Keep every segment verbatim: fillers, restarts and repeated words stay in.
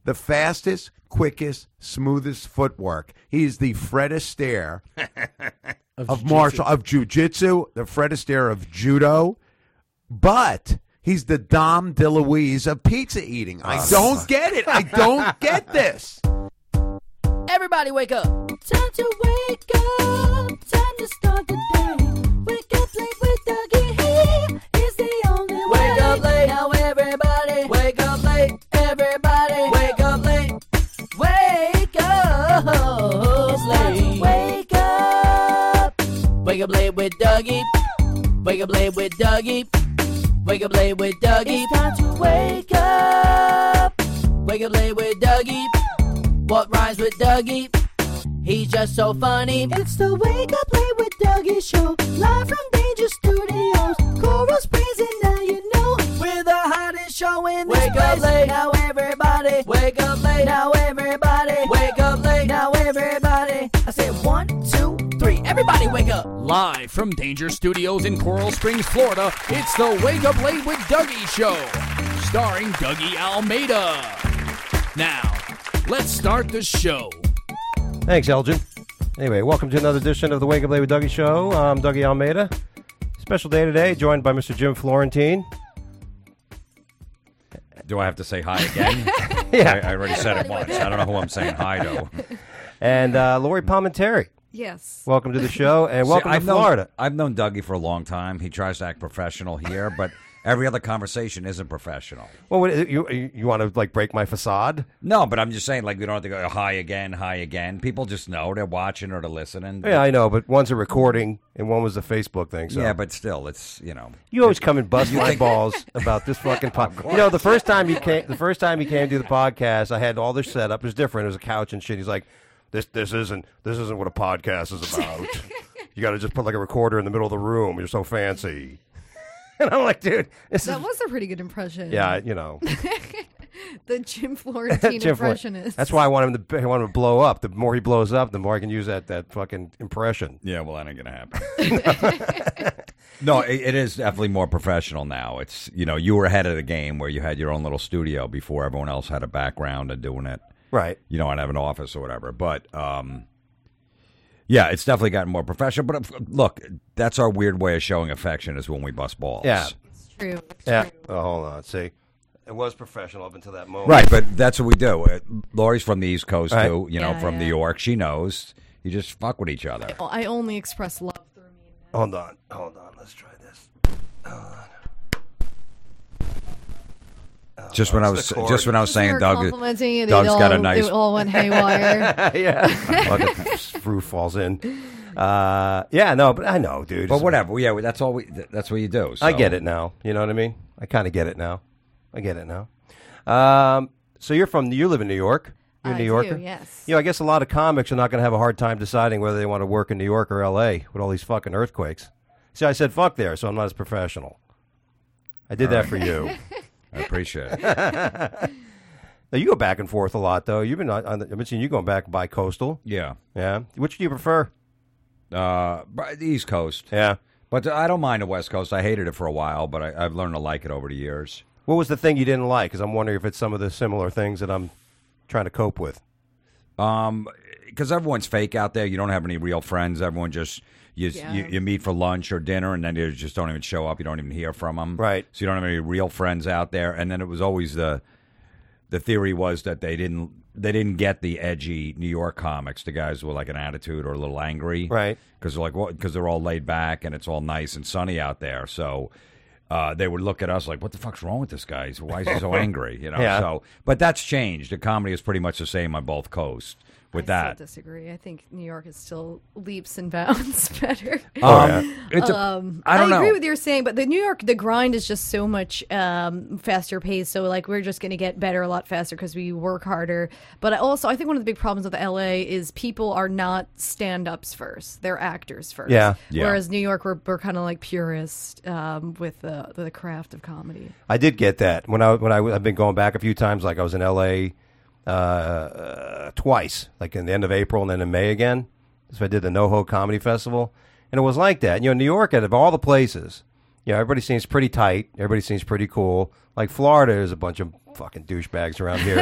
the fastest, quickest, smoothest footwork. He's the Fred Astaire of, of martial of jiu-jitsu, the Fred Astaire of judo, but he's the Dom DeLuise of pizza eating. I oh, don't fuck. get it. I don't get this. Everybody wake up. Time to wake up. Time to start the day. Wake up late with Dougie. He is the only way. Wake up late. Now everybody. Wake up late. Everybody. Wake up late. Wake up late. Wake up. Wake up late with Dougie. Wake up late with Dougie. Wake up late with Dougie. It's time to wake up. Wake up late with Dougie. What rhymes with Dougie? He's just so funny. It's the Wake Up Late with Dougie show. Live from Danger Studios. Coral Springs and now you know. We're the hottest show in this Wake place. up late. Now everybody. Wake up late. Now everybody. Wake up late. Now everybody. I said one, two, three. Everybody wake up. Live from Danger Studios in Coral Springs, Florida, it's the Wake Up Late with Dougie show. Starring Dougie Almeida. Now, let's start the show. Thanks, Elgin. Anyway, welcome to another edition of the Wake Up Late with Dougie show. I'm Dougie Almeida. Special day today, joined by Mister Jim Florentine. Do I have to say hi again? Yeah. I, I already said it once. I don't know who I'm saying hi to. And uh, Lori Palmentary. Yes. Welcome to the show, and welcome See, to I've known, Florida. I've known Dougie for a long time. He tries to act professional here, but every other conversation isn't professional. Well, what, you you, you want to like break my facade? No, but I'm just saying, like, we don't have to go hi again, hi again. People just know they're watching or they're listening. Yeah, I know, but one's a recording and one was a Facebook thing. So. Yeah, but still, it's you know. You always come and bust my balls about this fucking podcast. You know, the first time you came, the first time you came to the podcast, I had all this set up. It was different. It was a couch and shit. He's like, this this isn't this isn't what a podcast is about. You got to just put like a recorder in the middle of the room. You're so fancy. And I'm like, dude, this that is... was a pretty good impression. Yeah, you know. The Jim Florentine Jim impressionist. That's why I want him to I want him to blow up. The more he blows up, the more I can use that, that fucking impression. Yeah, well, that ain't going to happen. No, it, it is definitely more professional now. It's, you know, you were ahead of the game where you had your own little studio before everyone else had a background and doing it. Right. You know, and have an office or whatever. But, um, yeah, it's definitely gotten more professional. But, uh, look, that's our weird way of showing affection is when we bust balls. Yeah. It's true. It's Yeah. true. Oh, hold on. See. It was professional up until that moment. Right, but that's what we do. Uh, Lori's from the East Coast, Right. too. You know, Yeah, from yeah. New York. She knows. You just fuck with each other. I only express love through me. Hold on. Hold on. Let's try this. Hold on. Oh, Just when I was, just when I was saying, Her Doug, complimenting and Doug's it all, got a nice. It all went haywire. Yeah. Well, the roof falls in. Uh, yeah, no, but I know, dude. But whatever. Yeah, that's all we. That's what you do. So. I get it now. You know what I mean? I kind of get it now. I get it now. Um, so you're from, you live in New York. You're a I New Yorker? do, yes. You know, I guess a lot of comics are not going to have a hard time deciding whether they want to work in New York or L A with all these fucking earthquakes. See, I said fuck there, so I'm not as professional. I did All that right. for you. I appreciate it. Now, you go back and forth a lot, though. You've been on, on the, I've been seeing you going back by coastal. Yeah. Yeah. Which do you prefer? Uh, but the East Coast. Yeah. But I don't mind the West Coast. I hated it for a while, but I, I've learned to like it over the years. What was the thing you didn't like? Because I'm wondering if it's some of the similar things that I'm trying to cope with. Um, because everyone's fake out there. You don't have any real friends. Everyone just you, Yeah. you you meet for lunch or dinner, and then you just don't even show up. You don't even hear from them. Right. So you don't have any real friends out there. And then it was always the the theory was that they didn't they didn't get the edgy New York comics. The guys with like an attitude or a little angry. Right. Because they're like, well, because they're all laid back and it's all nice and sunny out there. So. Uh, they would look at us like, "What the fuck's wrong with this guy? Why is he so angry?" You know. Yeah. So, but that's changed. The comedy is pretty much the same on both coasts. With I that, still disagree. I think New York is still leaps and bounds better. um, it's a, Um, I don't agree know. with what you're saying, but the New York, the grind is just so much um, faster paced. So like we're just going to get better a lot faster because we work harder. But I also, I think one of the big problems with L A is people are not stand ups first; they're actors first. Yeah. Yeah. Whereas New York, we're, we're kind of like purist um, with the the craft of comedy. I did get that when I when I I've been going back a few times. Like I was in L A uh, uh, twice, like in the end of April and then in May again. So I did the NoHo Comedy Festival, and it was like that. You know, New York, out of all the places, you know, everybody seems pretty tight. Everybody seems pretty cool. Like Florida, there's a bunch of fucking douchebags around here.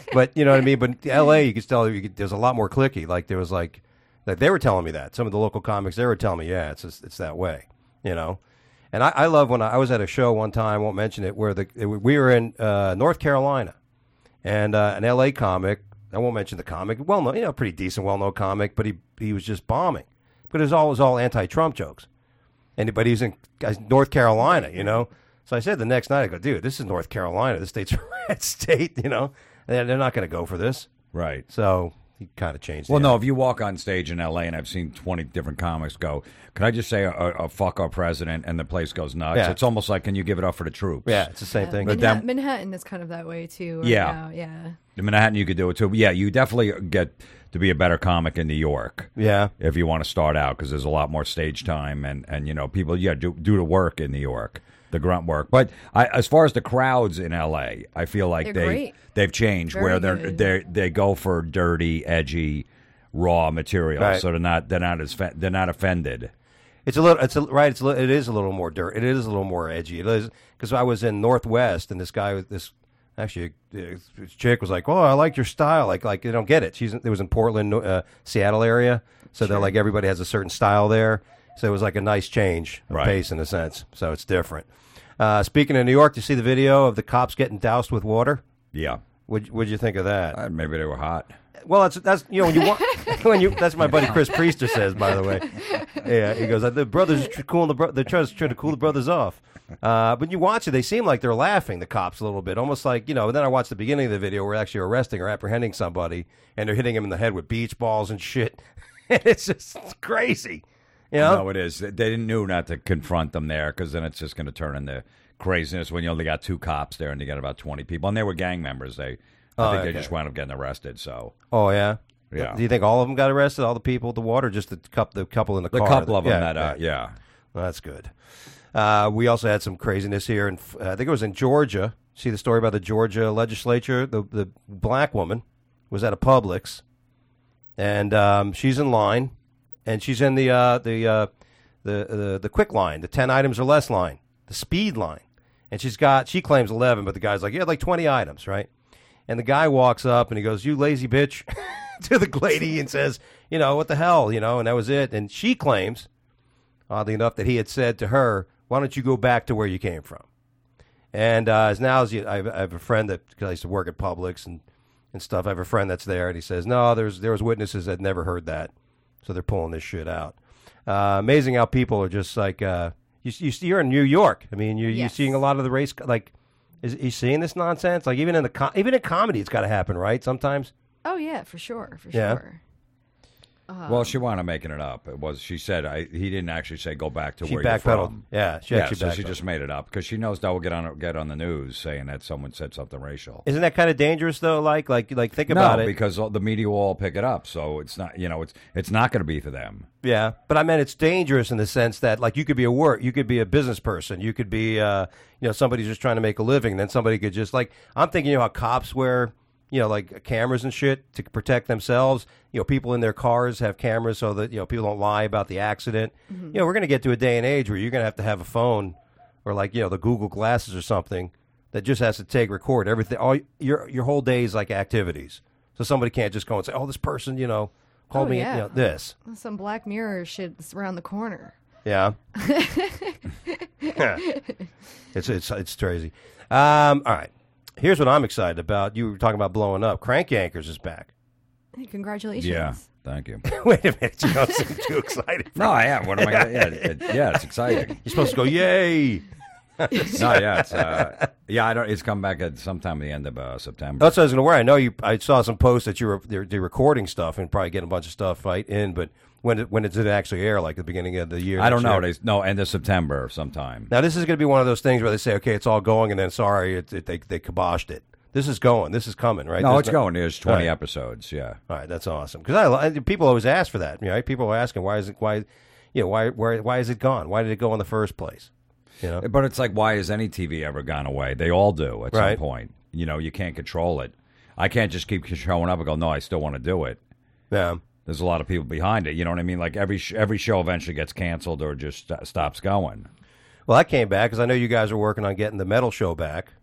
But you know what I mean. But L A, you could tell you could, there's a lot more clicky. Like there was like, like they were telling me that some of the local comics they were telling me, yeah, it's just, it's that way, you know. And I, I love when I, I was at a show one time, I won't mention it, where the it, we were in uh, North Carolina, and uh, an L A comic. I won't mention the comic. Well known, you know, pretty decent, well known comic, but he he was just bombing. But it was all it was all anti-Trump jokes. And but he's in guys, North Carolina, you know. So I said the next night, I go, dude, this is North Carolina. This state's a red state, you know. They're, they're not going to go for this. Right. So he kind of changed. Well, the no, attitude. if you walk on stage in L A, and I've seen twenty different comics go, can I just say a, a fuck our president, and the place goes nuts? Yeah. It's almost like, can you give it up for the troops? Yeah, it's the same Yeah, thing. But Manhattan, then- Manhattan is kind of that way too. Right Yeah. now. Yeah. In Manhattan, you could do it too. But yeah, you definitely get to be a better comic in New York. Yeah. If you want to start out, because there's a lot more stage time, and, and you know, people, yeah, do, do the work in New York, the grunt work. But I, as far as the crowds in L A, I feel like They're they, great. they've changed Very where they're, good. they they go for dirty, edgy, raw material. Right. So they're not, they're not, as, fe- they're not offended. It's a little. It's a, right. It's a, li- it is a little more dirt. It is a little more edgy. It is because I was in Northwest, and this guy with this actually uh, this chick was like, "Oh, I like your style." Like, like they don't get it. She's it was in Portland, uh, Seattle area, so they're like everybody has a certain style there. So it was like a nice change of Right. pace in a sense. So it's different. Uh, speaking of New York, did you see the video of the cops getting doused with water? Yeah. What What'd you think of that? Uh, maybe they were hot. Well, that's that's you know when you want when you that's what my buddy Chris Priester says, by the way. Yeah, he goes, the brothers are tr- cooling the bro- they're trying to, trying to cool the brothers off. Uh, but you watch it, they seem like they're laughing, the cops, a little bit, almost like, you know. And then I watched the beginning of the video where they're actually arresting or apprehending somebody, and they're hitting him in the head with beach balls and shit. It's just it's crazy, you know. No, it is. They didn't knew not to confront them there, because then it's just going to turn into craziness when you only got two cops there and you got about twenty people, and they were gang members. They, I Oh, think okay. they just wound up getting arrested. So Oh yeah, Yeah. Do you think all of them got arrested? All the people at the water, just the couple, the couple in the the car? couple of them Yeah, that, uh, yeah. Well, that's good. Uh, we also had some craziness here, and uh, I think it was in Georgia. See the story about the Georgia legislature? The the black woman was at a Publix, and um, she's in line, and she's in the uh, the, uh, the the the quick line, the ten items or less line, the speed line, and she's got she claims eleven, but the guy's like, yeah, like twenty items, right? And the guy walks up and he goes, "You lazy bitch," to the lady, and says, "You know what the hell, you know?" And that was it. And she claims, oddly enough, that he had said to her, "Why don't you go back to where you came from?" And uh, as now as you, I, have, I have a friend that, because I used to work at Publix and, and stuff, I have a friend that's there, and he says, no, there's there was witnesses that never heard that, so they're pulling this shit out. Uh, amazing how people are just like, uh, you, you, you're in New York. I mean, you're, you're Yes. seeing a lot of the race, like, is you seeing this nonsense? Like, even in the co- even in comedy, it's got to happen, right? Sometimes. Oh yeah, for sure, for Yeah. sure. Well, she wound up making it up. It was she said I, he didn't actually say go back to She where you're backpedaled. from. Yeah, she yeah, actually so she backpedaled. just made it up because she knows that will get on get on the news saying that someone said something racial. Isn't that kind of dangerous though? Like, like, like, think No, about it. because all- the media will all pick it up, so it's not you know it's it's not going to be for them. Yeah, but I meant it's dangerous in the sense that, like, you could be a work, you could be a business person, you could be, uh, you know, somebody just trying to make a living. Then somebody could just, like, I'm thinking, you know, how cops wear, you know, like cameras and shit to protect themselves. You know, people in their cars have cameras so that, you know, people don't lie about the accident. You know, we're going to get to a day and age where you're going to have to have a phone or, like, you know, the Google glasses or something that just has to take record everything. All your your whole day's like activities, so somebody can't just go and say, "Oh, this person, you know, called Oh, me, yeah. you know, this." Some Black Mirror shit's around the corner. Yeah. it's it's it's crazy. Um, all right. Here's what I'm excited about. You were talking about blowing up. Crank Yankers is back. Hey, congratulations. Yeah, thank you. Wait a minute. You don't seem too excited. No, I am. What am I? Gonna, yeah, it, yeah, it's exciting. You're supposed to go, yay. No, yeah, it's uh, yeah. I don't. It's come back at sometime at the end of uh, September. That's what I was going to wear. I know you. I saw some posts that you were they're, they're recording stuff and probably getting a bunch of stuff right in. But when it, when it did actually air, like the beginning of the year? I don't next know. year? They, no, end of September sometime. Now this is going to be one of those things where they say, okay, it's all going, and then sorry, it, it, they they kiboshed it. This is going. This is coming, right? No, There's it's going. There's twenty Right. episodes. Yeah. All right, that's awesome. Because I, I people always ask for that. Right? People are asking why is it why, you know, why why why is it gone? Why did it go in the first place? You know, But it's like, why has any T V ever gone away? They all do at Right. some point. You know, you can't control it. I can't just keep showing up and go, no, I still want to do it. yeah. There's a lot of people behind it. You know what I mean? Like every sh- every show eventually gets canceled or just st- stops going. Well, I came back because I know you guys are working on getting the metal show back.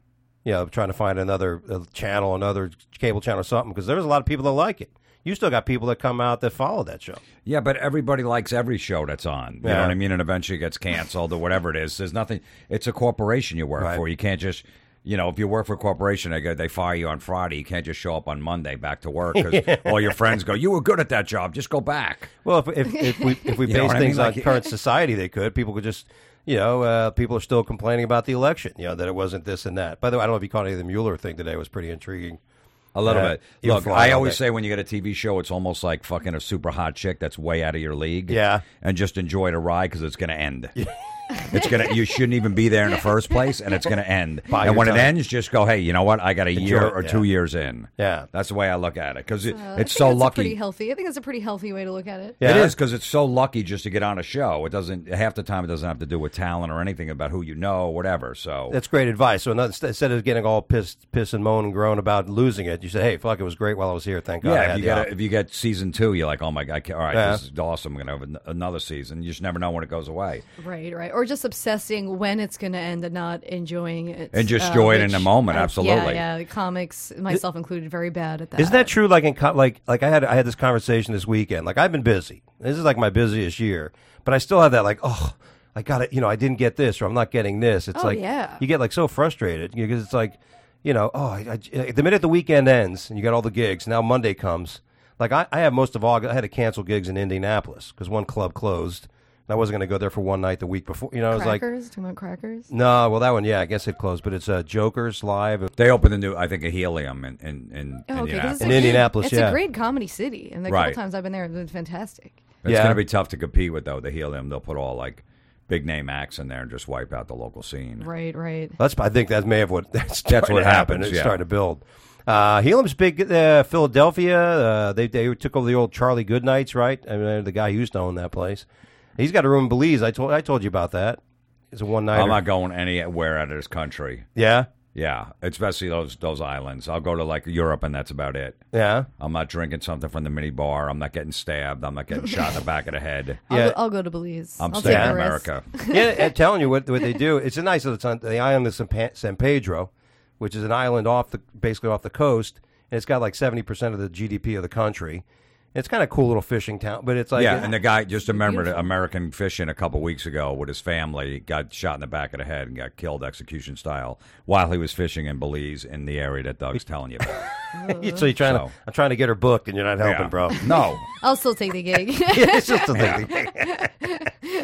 you know, trying to find another uh, channel, another cable channel or something, because there's a lot of people that like it. You still got people that come out that follow that show. Yeah, but everybody likes every show that's on. You Yeah. know what I mean? And eventually it gets canceled or whatever it is. There's nothing. It's a corporation you work Right. for. You can't just, you know, if you work for a corporation, they go, they fire you on Friday. You can't just show up on Monday back to work because all your friends go, you were good at that job. Just go back. Well, if, if, if we if we You know base what I mean? things on Like- current society, they could. People could just, you know, uh, people are still complaining about the election, you know, that it wasn't this and that. By the way, I don't know if you caught any of the Mueller thing today. It was pretty intriguing. A little Yeah, bit. you'll Look, fly I all always day. say when you get a T V show, it's almost like fucking a super hot chick that's way out of your league. Yeah. And just enjoy the ride because it's going to end. It's gonna. You shouldn't even be there in the first place, and it's going to end. Buy and your when time. it ends, just go, hey, you know what? I got a year it, or yeah. two years in. Yeah. That's the way I look at it because it, Uh, I it's think so that's a lucky. pretty healthy. I think that's a pretty healthy way to look at it. Yeah. It is because it's so lucky just to get on a show. It doesn't half the time. It doesn't have to do with talent or anything about who you know, or whatever. So That's great advice. So another, instead of getting all pissed, piss and moan and groan about losing it, you say, "Hey, fuck, it was great while I was here. Thank God." I yeah, had if you the get op- a, if you get season two, you're like, oh my god, all right, Yeah. this is awesome. I'm gonna have an- another season. You just never know when it goes away. Right, right. Or just obsessing when it's going to end and not enjoying it. And just uh, enjoy it in which- the moment, uh, absolutely. Yeah, yeah. The comics, myself included, very bad at that. Isn't that true? Like in co- like like I had I had this conversation this weekend. Like I've been busy. This is like my busiest year, but I still have that like oh I got it. You know I didn't get this or I'm not getting this. It's Oh, like yeah. you get like so frustrated because it's like you know oh I, I, the minute the weekend ends and you got all the gigs now Monday comes. Like I, I have most of August. I had to cancel gigs in Indianapolis because one club closed. And I wasn't going to go there for one night the week before. You know I was like Crackers? Talking about crackers? no well that one yeah I guess it closed but it's uh, Jokers live. They opened a new, I think, a Helium in in, in Oh, okay, 'cause Indianapolis. it's In a- Indianapolis, It's yeah. a great comedy city, and the Right. couple times I've been there, it's been fantastic. It's Yeah. going to be tough to compete with though. The Helium, they'll put all like big name acts in there and just wipe out the local scene. Right, right. That's I think that may have what that's, That's starting what to happen. happens, It's yeah. starting to build. Uh, Helium's big. Uh, Philadelphia. Uh, they they took over the old Charlie Goodnights, right? I mean, the guy who used to own that place. He's got a room in Belize. I told I told you about that. It's a one nighter. I'm not going anywhere out of this country. Yeah, Yeah, especially those those islands. I'll go to like Europe, and that's about it. yeah. I'm not drinking something from the mini bar. I'm not getting stabbed. I'm not getting shot in the back of the head. I'll, Yeah. go, I'll go to Belize. I'm I'll staying take in the risk. America. yeah, I'm telling you what what they do. It's a nice little ton- the island of San, Pa- San Pedro, which is an island off the basically off the coast, and it's got like seventy percent of the G D P of the country. It's kind of cool little fishing town, but it's like Yeah, and the guy just remembered beautiful. American fishing a couple weeks ago with his family. Got shot in the back of the head and got killed execution style while he was fishing in Belize in the area that Doug's telling you about. so you're trying So. to I'm trying to get her booked, and you're not helping, Yeah. bro. No, I'll still take the gig. it's just a thing.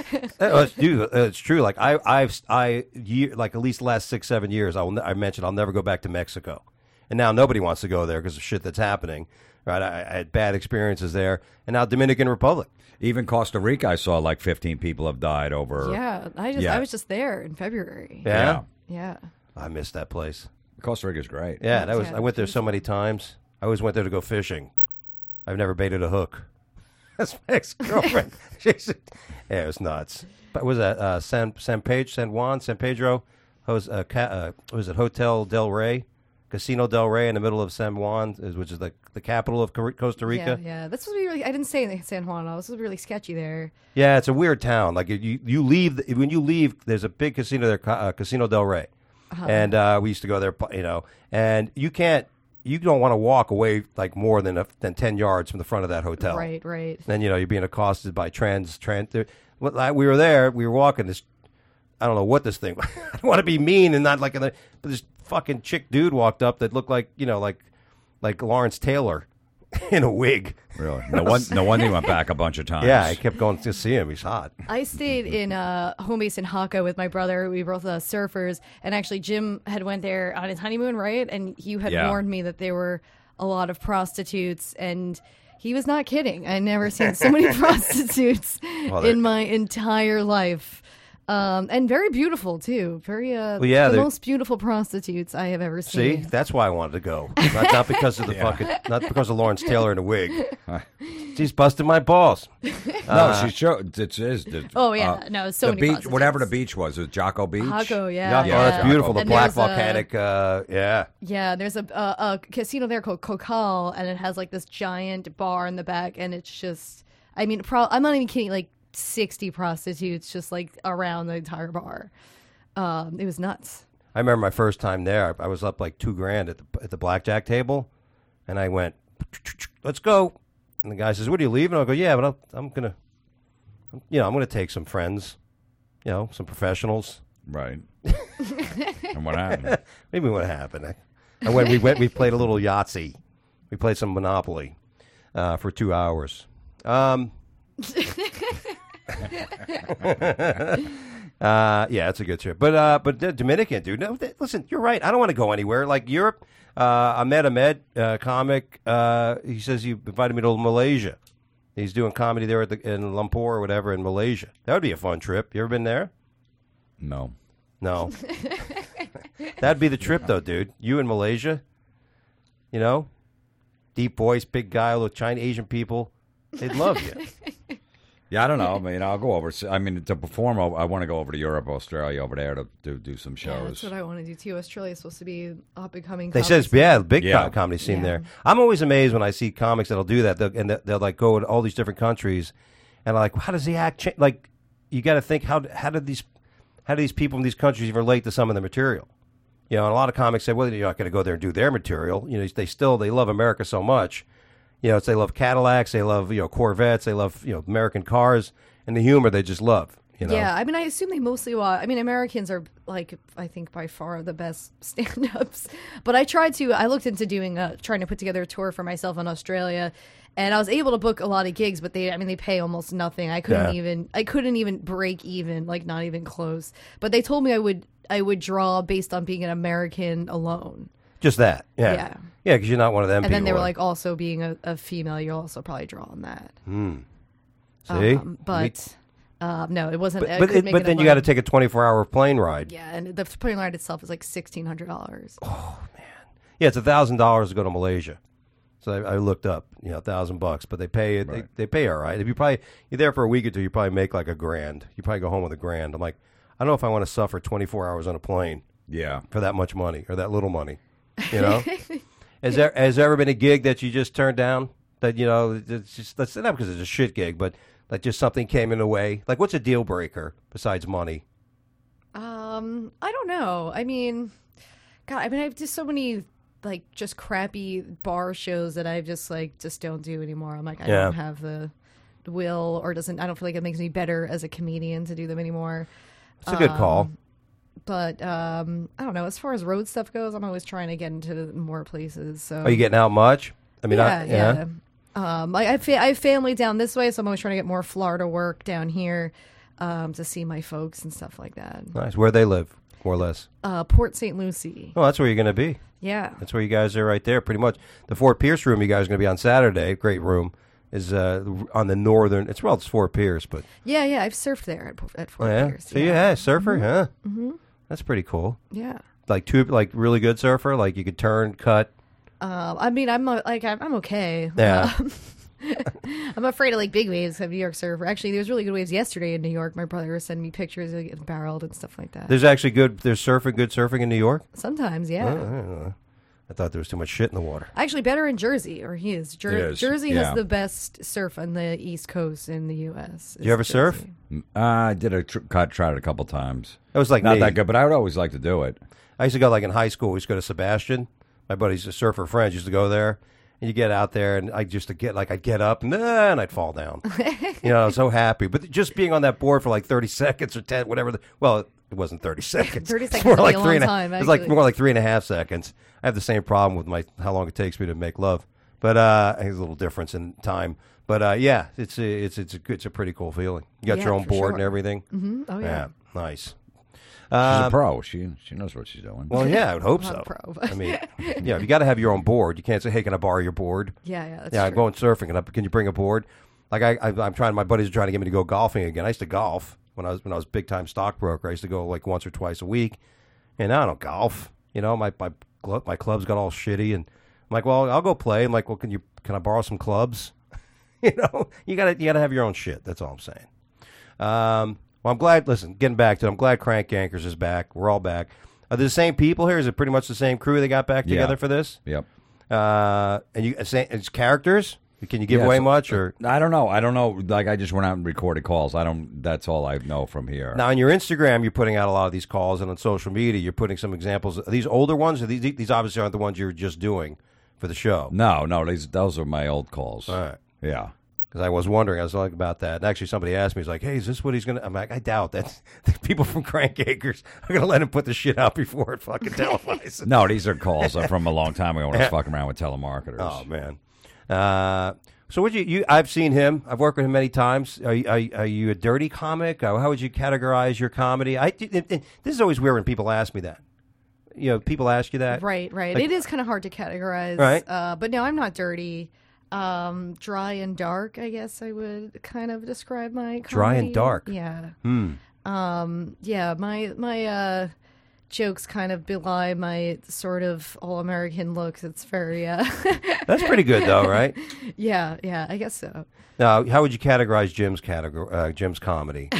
Uh, it's, dude, uh, it's true. Like I, I've, I, year, like at least the last six, seven years, I, will, ne- I mentioned I'll never go back to Mexico, and now nobody wants to go there because of shit that's happening. Right? I, I had bad experiences there, and now Dominican Republic. even Costa Rica, I saw like fifteen people have died over. Yeah, I just Yeah. I was just there in February. Yeah, Yeah. I missed that place. Costa Rica's great. Yeah, that was. Yeah, I went there so beautiful. many times. I always went there to go fishing. I've never baited a hook. That's my ex girlfriend. She's yeah, it was nuts. But was that uh, San San Pedro, San Juan, San Pedro? Hos, uh, ca- uh, was it Hotel Del Rey, Casino Del Rey in the middle of San Juan, is- which is the the capital of Cor- Costa Rica? Yeah, yeah. That's supposed to be really. I didn't say San Juan. I was supposed to be really sketchy there. Yeah, it's a weird town. Like you, you leave the, when you leave. There's a big casino there, Ca- uh, Casino Del Rey, and uh, we used to go there. You know, and you can't, you don't want to walk away like more than a, than ten yards from the front of that hotel. Right, right. Then you know you're being accosted by trans trans. there- what- like, We were there. We were walking this. I don't know what this thing. I don't want to be mean and not like, in the, but this fucking chick dude walked up that looked like you know like like Lawrence Taylor in a wig. Really? No one, no wonder he went back a bunch of times. Yeah, I kept going to see him. He's hot. I stayed in a home base in Haka with my brother. We were both uh, surfers, and actually Jim had went there on his honeymoon, right? And you had Yeah. warned me that there were a lot of prostitutes, and he was not kidding. I never seen so many prostitutes Well, they're- in my entire life. Um, and very beautiful too. Very uh, Well, yeah, the they're- most beautiful prostitutes I have ever See, seen. that's why I wanted to go. Not, not because of the fucking, not because of Lawrence Taylor in a wig. She's busting my balls. No, she showed. It is. it- Oh, yeah. uh, No, so the many beach, prostitutes. whatever the beach was, it was Jocko Beach. Hako, yeah, Yeah, yeah. oh, that's beautiful. The And black there's a- volcanic. Uh, yeah, Yeah, there's a, a, a casino there called Kokal, and it has like this giant bar in the back, and it's just, I mean, pro- I'm not even kidding, like sixty prostitutes just like around the entire bar. Um, it was nuts. I remember my first time there. I was up like two grand at the at the blackjack table, and I went, "Let's go." And the guy says, "What are you leaving?" I'll go, "Yeah, but I'll, I'm gonna, you know, I'm gonna take some friends, you know, some professionals." Right. And what happened? Maybe what happened. I, I went. We went. We played a little Yahtzee. We played some Monopoly uh, for two hours. Um, Uh, yeah, it's a good trip. But uh, but the Dominican, dude, no, th- listen, you're right. I don't want to go anywhere. Like Europe, uh, Ahmed Ahmed, uh, comic, uh, he says he invited me to Malaysia. He's doing comedy there at the, in Lumpur or whatever in Malaysia. That would be a fun trip. You ever been there? No. No. That'd be the trip, though, dude. You in Malaysia, you know, deep voice, big guy, little Chinese, Asian people. They'd love you. Yeah, I don't know. I mean, I'll go over. I mean, to perform, I want to go over to Europe, Australia, over there to do do some shows. Yeah, that's what I want to do too. Australia's supposed to be up and coming. They says, yeah, big Yeah. co- comedy scene Yeah. there. I'm always amazed when I see comics that'll do that, they'll, and they'll, they'll like go to all these different countries, and I'm like, how does the act change? Like, you got to think how how did these how do these people in these countries relate to some of the material? You know, and a lot of comics say, well, you're not going to go there and do their material. You know, they still they love America so much. You know, it's, they love Cadillacs, they love you know Corvettes, they love you know American cars. And the humor they just love, you know? Yeah, I mean, I assume they mostly watch. I mean, Americans are, like, I think by far the best stand-ups. But I tried to, I looked into doing, a, trying to put together a tour for myself in Australia. And I was able to book a lot of gigs, but they, I mean, they pay almost nothing. I couldn't Yeah. even, I couldn't even break even, like, not even close. But they told me I would, I would draw based on being an American alone. Just that, yeah. Yeah. Yeah, because you're not one of them And people. then they were uh, like, also being a, a female, you'll also probably draw on that. see? Um, but, uh, no, it wasn't. But, I but, couldn't it, make but enough then you got to money. take a twenty-four hour plane ride. Yeah, and the plane ride itself is like sixteen hundred dollars. Yeah, it's a thousand dollars to go to Malaysia. So I, I looked up, you know, a thousand bucks, but they pay it. Right. They, they pay all right. If you probably you're there for a week or two, you probably make like a grand. You probably go home with a grand. I'm like, I don't know if I want to suffer twenty-four hours on a plane Yeah. for that much money or that little money. You know, has there has there ever been a gig that you just turned down? That you know, it's just that's not because it's a shit gig, but like just something came in the way. Like, what's a deal breaker besides money? Um, I don't know. I mean, God, I mean, I have just so many like just crappy bar shows that I just like just don't do anymore. I'm like, I Yeah. don't have the will, or doesn't. I don't feel like it makes me better as a comedian to do them anymore. It's a good call. Um, But um, I don't know. As far as road stuff goes, I'm always trying to get into more places. So Are you getting out much? I mean, yeah, I, yeah. Um, I, I, fa- I have family down this way, so I'm always trying to get more Florida work down here um, to see my folks and stuff like that. Nice. Where they live, more or less. Uh, Port Saint Lucie. Oh, that's where you're going to be. Yeah. That's where you guys are right there, pretty much. The Fort Pierce room you guys are going to be on Saturday. Great room. Is uh, on the northern. It's well, it's Fort Pierce, but Yeah, yeah. I've surfed there at, at oh, Fort yeah. Pierce. So yeah, yeah. surfer, huh? Mm-hmm. That's pretty cool. Yeah. Like two, like really good surfer. Like you could turn, cut. Um, I mean, I'm uh, like I'm, I'm okay. Yeah. Um, I'm afraid of like big waves of New York surfer. Actually, there was really good waves yesterday in New York. My brother was sending me pictures of getting barreled and stuff like that. There's actually good. There's surfing, good surfing in New York. Sometimes, yeah. Oh, I don't know. I thought there was too much shit in the water. Actually, better in Jersey, or he is. Jer- It is, Jersey yeah. has the best surf on the East Coast in the U S. Did you ever is surf? Jersey. Uh, I did a tr- cut, tried it a couple times. It was like Not me. that good, but I would always like to do it. I used to go like in high school. We used to go to Sebastian. My buddies, a surfer friends, used to go there. And you get out there, and I just to get like I'd get up and, uh, and I'd fall down. You know, I was so happy. But just being on that board for like thirty seconds or ten, whatever. The, well, it wasn't thirty seconds. thirty It's seconds more would be like a three long and a- time, It's like actually. more like three and a half seconds. I have the same problem with my how long it takes me to make love. But uh, I think there's a little difference in time. But uh, yeah, it's a, it's it's a good, it's a pretty cool feeling. You got Yeah, your own for board sure. and everything. Mhm. Oh, yeah. nice. She's a Um, pro. She she knows what she's doing. Well, yeah, I would hope I'm so. a pro. I mean, yeah, you got to have your own board. You can't say, "Hey, can I borrow your board?" Yeah, yeah. That's yeah, I'm true. going surfing. Can, I, can you bring a board? Like I, I, I'm trying. My buddies are trying to get me to go golfing again. I used to golf when I was when I was big time stockbroker. I used to go like once or twice a week, and now I don't golf. You know, my my glo- my clubs got all shitty, and I'm like, well, I'll go play. I'm like, well, can you can I borrow some clubs? you know, you gotta you gotta have your own shit. That's all I'm saying. Um, well, I'm glad. Listen, getting back to it, I'm glad Crank Yankers is back. We're all back. Are they the same people here? Is it pretty much the same crew they got back Yeah. together for this? Yep. Uh, and you, it's characters. Can you give Yeah, away so- much? Or I don't know. I don't know. Like I just went out and recorded calls. I don't. That's all I know from here. now on your Instagram, you're putting out a lot of these calls, and on social media, you're putting some examples. Are these older ones? Or these these obviously aren't the ones you're just doing for the show. No, no. These those are my old calls. All right. Yeah. Because I was wondering, I was like about that. And actually, somebody asked me, he's like, "Hey, is this what he's gonna?" I'm like, "I doubt that people from Crank Acres are gonna let him put the shit out before it fucking televises." No, these are calls from a long time ago when I was fucking around with telemarketers. Oh man. Uh, so would you, you? I've seen him. I've worked with him many times. Are, you- are, you- are you a dirty comic? Uh, How would you categorize your comedy? I. It, it, this is always weird when people ask me that. You know, people ask you that. Right, right. Like- it is kind of hard to categorize. Right. Uh, but no, I'm not dirty. Um, dry and dark, I guess I would kind of describe my comedy. Dry and dark. Yeah. Hmm. Um, yeah, my my uh, jokes kind of belie my sort of all-American look. It's very, uh, That's pretty good though, right? yeah, yeah, I guess so. Now, how would you categorize Jim's category? Uh, Jim's comedy.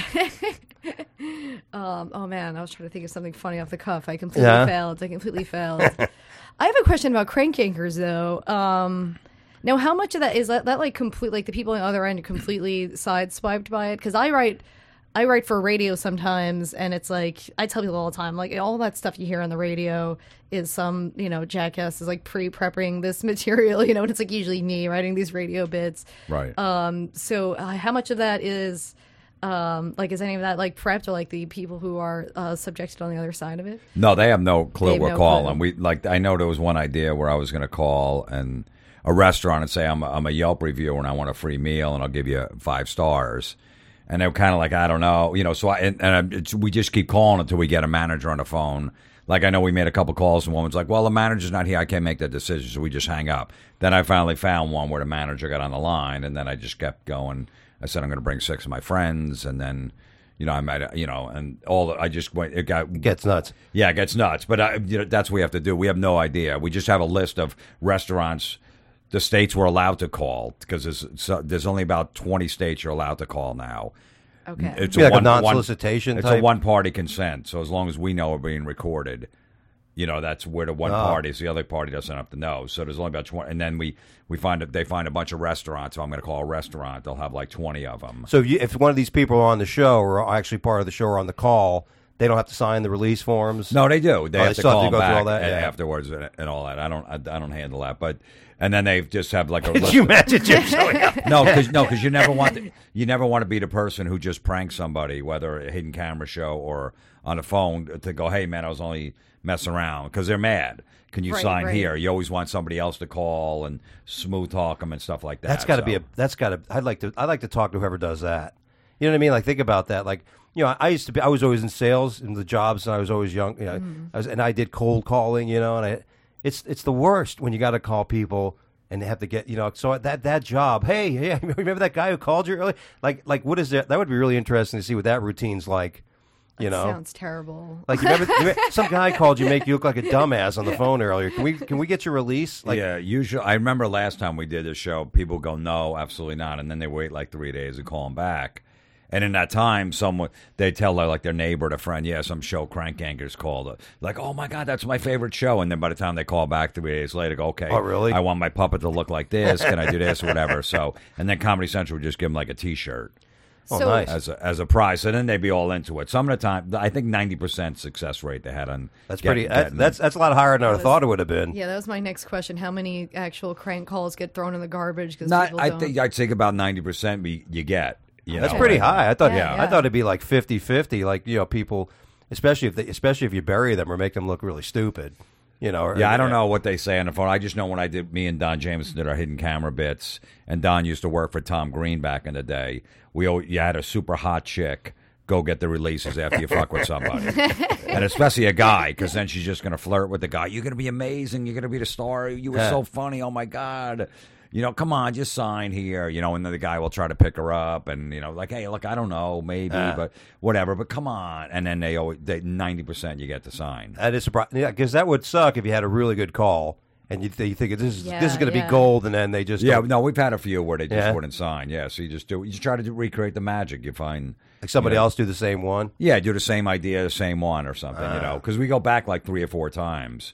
Um, oh man, I was trying to think of something funny off the cuff. I completely Yeah? failed. I completely failed. I have a question about crank anchors though. Um, now, how much of that is that, that like complete? Like the people on the other end are completely sideswiped by it? Because I write, I write for radio sometimes, and it's like I tell people all the time, like all that stuff you hear on the radio is some you know jackass is like pre-prepping this material, you know, and it's like usually me writing these radio bits. Right. Um, so uh, how much of that is? Um, like, is any of that like prepped, or like the people who are uh, subjected on the other side of it? No, they have no clue They have we're no calling. clue. We like. I know there was one idea where I was going to call and a restaurant and say I'm a, I'm a Yelp reviewer and I want a free meal and I'll give you five stars. And they were kind of like, I don't know, you know. So I and, and I, it's, we just keep calling until we get a manager on the phone. Like I know we made a couple calls and one was like, well, the manager's not here. I can't make that decision, so we just hang up. Then I finally found one where the manager got on the line, and then I just kept going. I said I'm going to bring six of my friends, and then. You know, I might, you know, and all the, I just went, it got, It gets nuts. yeah, it gets nuts. But I, you know, that's what we have to do. We have no idea. We just have a list of restaurants, the states we're allowed to call, because there's, so, there's only about twenty states you're allowed to call now. Okay. It's Be like a one- one- non-solicitation It's type? a one-party consent. So as long as we know we're being recorded, you know, that's where the one Oh. party is. The other party doesn't have to know. So there's only about twenty. And then we, we find that they find a bunch of restaurants. So I'm going to call a restaurant. They'll have like twenty of them. So if, you, if one of these people are on the show or are actually part of the show or on the call, they don't have to sign the release forms. No, they do. They Oh, have they to still have call to them go through back all that? and Yeah. afterwards and, and all that. I don't. I, I don't handle that. But and then they just have like a. Could list you of- imagine Jim showing up? No, because no, because you never want to, you never want to be the person who just pranks somebody, whether a hidden camera show or on the phone, to go, hey man, I was only messing around, because they're mad. Can you Right, sign right. here? You always want somebody else to call and smooth talk them and stuff like that. That's got to so. be a. That's got to. I'd like to. I'd like to talk to whoever does that. You know what I mean? Like think about that. Like you know, I used to be. I was always in sales in the jobs, and I was always young. You know, I was, and I did cold calling. You know, and I. It's it's the worst when you got to call people and they have to get you know. So that that job. Hey, hey, remember that guy who called you earlier? Like like what is that? That would be really interesting to see what that routine's like. You That know, sounds terrible. like you remember, you remember- some guy called you, make you look like a dumbass on the phone earlier. Can we can we get your release? Like, yeah, usually I remember last time we did this show, people go, no, absolutely not, and then they wait like three days and call them back. And in that time, someone they tell their, like their neighbor, or friend, yeah, some show Crank Anchors called, like, oh my god, that's my favorite show. And then by the time they call back three days later, go, okay, Oh, really? I want my puppet to look like this. Can I do this or whatever? So, and then Comedy Central would just give them like a T-shirt Oh, so, nice. as a, as a prize, and then they'd be all into it. Some of the time, I think ninety percent success rate they had on. that's get- pretty. That's, getting- that's that's a lot higher than I was- thought it would have been. Yeah, that was my next question. How many actual crank calls get thrown in the garbage because Not, people I don't? think I'd think about ninety percent you get. You That's know? pretty high. I thought. Yeah, I yeah. thought it'd be like fifty-fifty. Like you know, people, especially if they, especially if you bury them or make them look really stupid. You know. Or, Yeah, I don't know what they say on the phone. I just know when I did, me and Don Jameson did our hidden camera bits, and Don used to work for Tom Green back in the day. We al- you had a super hot chick go get the releases after you fuck with somebody, and especially a guy, because then she's just going to flirt with the guy. You're going to be amazing. You're going to be the star. You were Yeah. so funny. Oh my god. You know, come on, just sign here. You know, and then the guy will try to pick her up, and you know, like, hey, look, I don't know, maybe, Yeah. but whatever. But come on, and then they always they ninety percent you get to sign. That is surprising. Yeah, because that would suck if you had a really good call and you, th- you think this is Yeah, this is going to yeah. be gold, and then they just Yeah, don't- no, we've had a few where they just Yeah? wouldn't sign. Yeah, so you just do, you just try to do, recreate the magic. You find like somebody you know, else do the same one. Yeah, do the same idea, the same one or something. Ah. you know, because we go back like three or four times.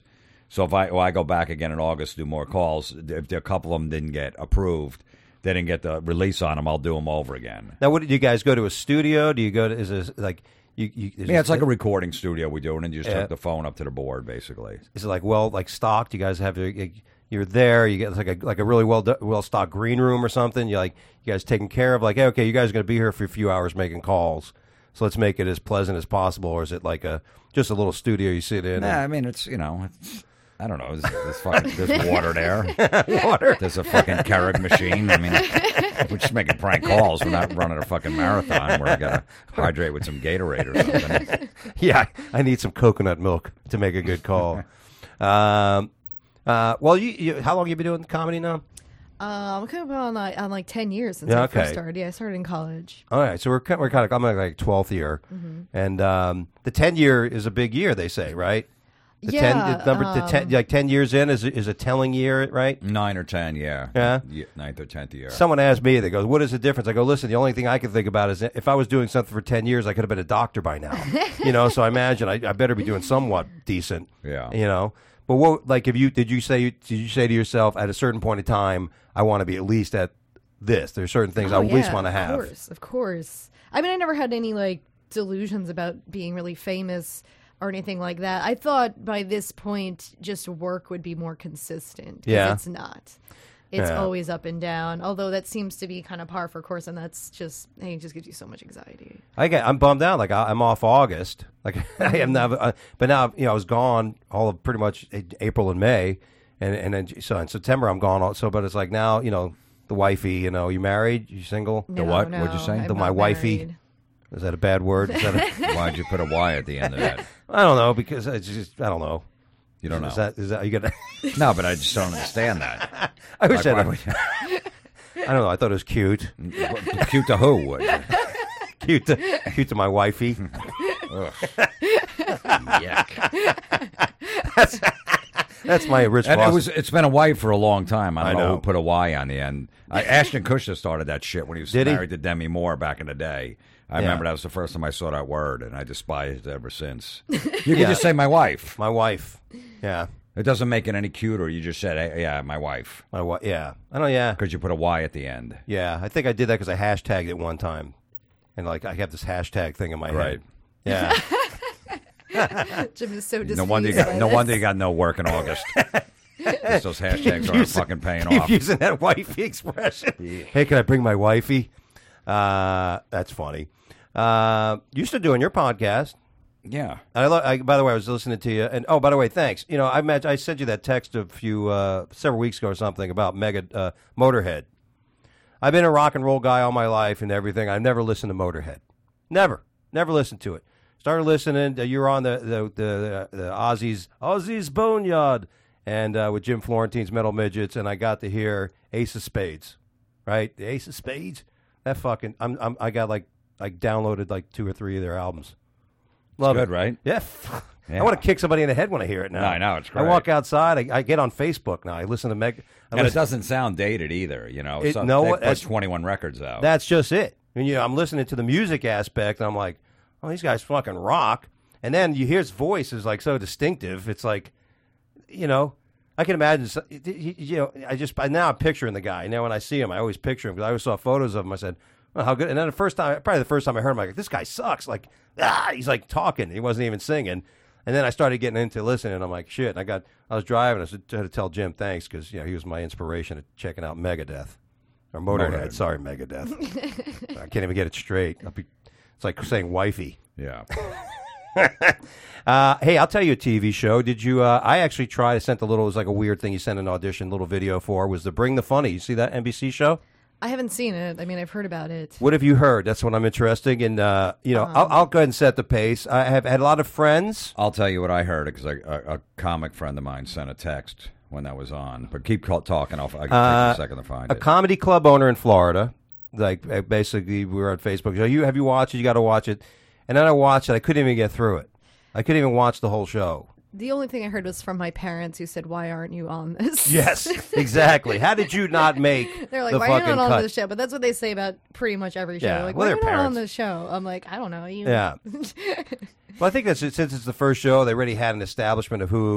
So if I well, I go back again in August to do more calls, if a couple of them didn't get approved, they didn't get the release on them, I'll do them over again. Now, what did you guys go to a studio? Do you go to is this like you? you is Yeah, it's it, like a recording studio we do, and then you just Yeah. hook the phone up to the board, basically. Is it like well like stocked? You guys have your, you're there. You get like a like a really well well stocked green room or something. You like you guys taken care of. Like hey, okay, you guys are going to be here for a few hours making calls. So let's make it as pleasant as possible. Or is it like a just a little studio you sit in? Nah, and- I mean it's you know it's. I don't know. There's, there's, fucking, there's water there. Water. There's a fucking Keurig machine. I mean, we're just making prank calls. We're not running a fucking marathon where I got to hydrate with some Gatorade or something. Yeah, I need some coconut milk to make a good call. um, uh, well, you, you, how long have you been doing comedy now? Uh, I'm coming up on like, on like ten years since Yeah, I okay. first started. Yeah, I started in college. All right, so we're ki- we're kind of I'm like, like twelfth year, Mm-hmm. and um, the ten year is a big year. They say, right? The Yeah, ten, the number the ten, um, like ten years in is is a telling year, right? Nine or ten, yeah. Yeah? Ye- Ninth or tenth year. Someone asked me, they go, "What is the difference?" I go, "Listen, the only thing I can think about is if I was doing something for ten years, I could have been a doctor by now, you know. So I imagine I, I better be doing somewhat decent, Yeah. you know." But what, like, if you did you say did you say to yourself at a certain point in time, I want to be at least at this? There's certain things Oh, I at least yeah, want to have. Of course, of course. I mean, I never had any like delusions about being really famous or anything like that. I thought by this point, just work would be more consistent. 'Cause Yeah. it's not. It's Yeah. always up and down. Although that seems to be kind of par for course, and that's just hey, it just gives you so much anxiety. I get, I'm bummed out. Like I, I'm off August. Like I am now, uh, but now you know I was gone all of pretty much A- April and May, and and then so in September I'm gone. Also, but it's like now you know the wifey. You know, you married? You single? No, what? No, What'd you say? I'm The my not wifey. married. Is that a bad word? Is that a, Why'd you put a Y at the end of that? I don't know because it's just I don't know. You don't know. Is that is that you gonna? No, but I just don't understand that. I wish Like, I. why Had, would I don't know. I thought it was cute. you- cute to who? Cute to cute to my wifey. Ugh. Yuck. That's my rich. And it boss. was, it's been a Y for a long time. I don't I know. know. who put a Y on the end. I, Ashton Kutcher started that shit when he was Did he? married to Demi Moore back in the day. I Yeah. remember that was the first time I saw that word, and I despised it ever since. You can Yeah. just say my wife. my wife. Yeah, It doesn't make it any cuter. You just said, hey, yeah, my wife, my wife. Yeah, I know. Yeah, because you put a Y at the end. yeah. I think I did that because I hashtagged it one time, and like I have this hashtag thing in my Right. head. Yeah. Jim is so No displeased wonder you got by no this. wonder you got no work in August. 'Cause those hashtags aren't Using- fucking paying Keep off. using that wifey expression. Hey, can I bring my wifey? Uh, that's funny. Uh, you still doing your podcast? Yeah. I, lo- I by the way, I was listening to you, and oh, by the way, thanks. You know, I met, I sent you that text a few uh, several weeks ago or something about Mega uh, Motorhead. I've been a rock and roll guy all my life and everything. I've never listened to Motorhead, never, never listened to it. Started listening. Uh, you were on the the the, the Ozzy's Ozzy's Boneyard, and uh, with Jim Florentine's Metal Midgets, and I got to hear Ace of Spades, right? The Ace of Spades. That fucking, I'm, I'm I got like I downloaded like two or three of their albums. Love Good, it. right? Yeah. Yeah. I want to kick somebody in the head when I hear it now. No, I know, it's I great. walk outside. I, I get on Facebook now. I listen to Meg. I And it listen- doesn't sound dated either, you know. It- So no, they put that's- twenty-one records out. That's just it. And, you know, I'm listening to the music aspect, and I'm like, oh, these guys fucking rock. And then you hear his voice is like so distinctive. It's like, you know, I can imagine. so- he- he- You know, I just I, now I'm picturing the guy. Now when I see him, I always picture him because I always saw photos of him. I said, oh, how good. And then the first time, probably the first time I heard him, I'm like, this guy sucks. Like, ah, he's like talking. He wasn't even singing. And then I started getting into listening, and I'm like, shit. And I got, I was driving. I had to tell Jim thanks because you know he was my inspiration at checking out Megadeth or Motorhead. Motorhead. Sorry, Megadeth. I can't even get it straight. I'll be, it's like saying wifey. yeah. Uh, hey, I'll tell you a T V show. Did you? Uh, I actually tried. I sent a little. It was like a weird thing. You sent an audition, little video for was the Bring the Funny. You see that N B C show? I haven't seen it. I mean, I've heard about it. What have you heard? That's what I'm interested in. Uh, you know, I'll, I'll go ahead and set the pace. I have had a lot of friends. I'll tell you what I heard because a, a comic friend of mine sent a text when that was on. But keep call, talking. I'll, I can take Uh, a second to find A it. comedy club owner in Florida. Like uh, basically, we were on Facebook. So you have you watched it? You got to watch it. And then I watched it. I couldn't even get through it. I couldn't even watch the whole show. The only thing I heard was from my parents who said, "Why aren't you on this?" Yes, exactly. How did you not make They're like, the "Why are you fucking not on cut? this show?" But that's what they say about pretty much every show. Yeah, Like, well, why are they're you not on parents. this show? I'm like, I don't know. You... Yeah. Well, I think that's since it's the first show, they already had an establishment of who,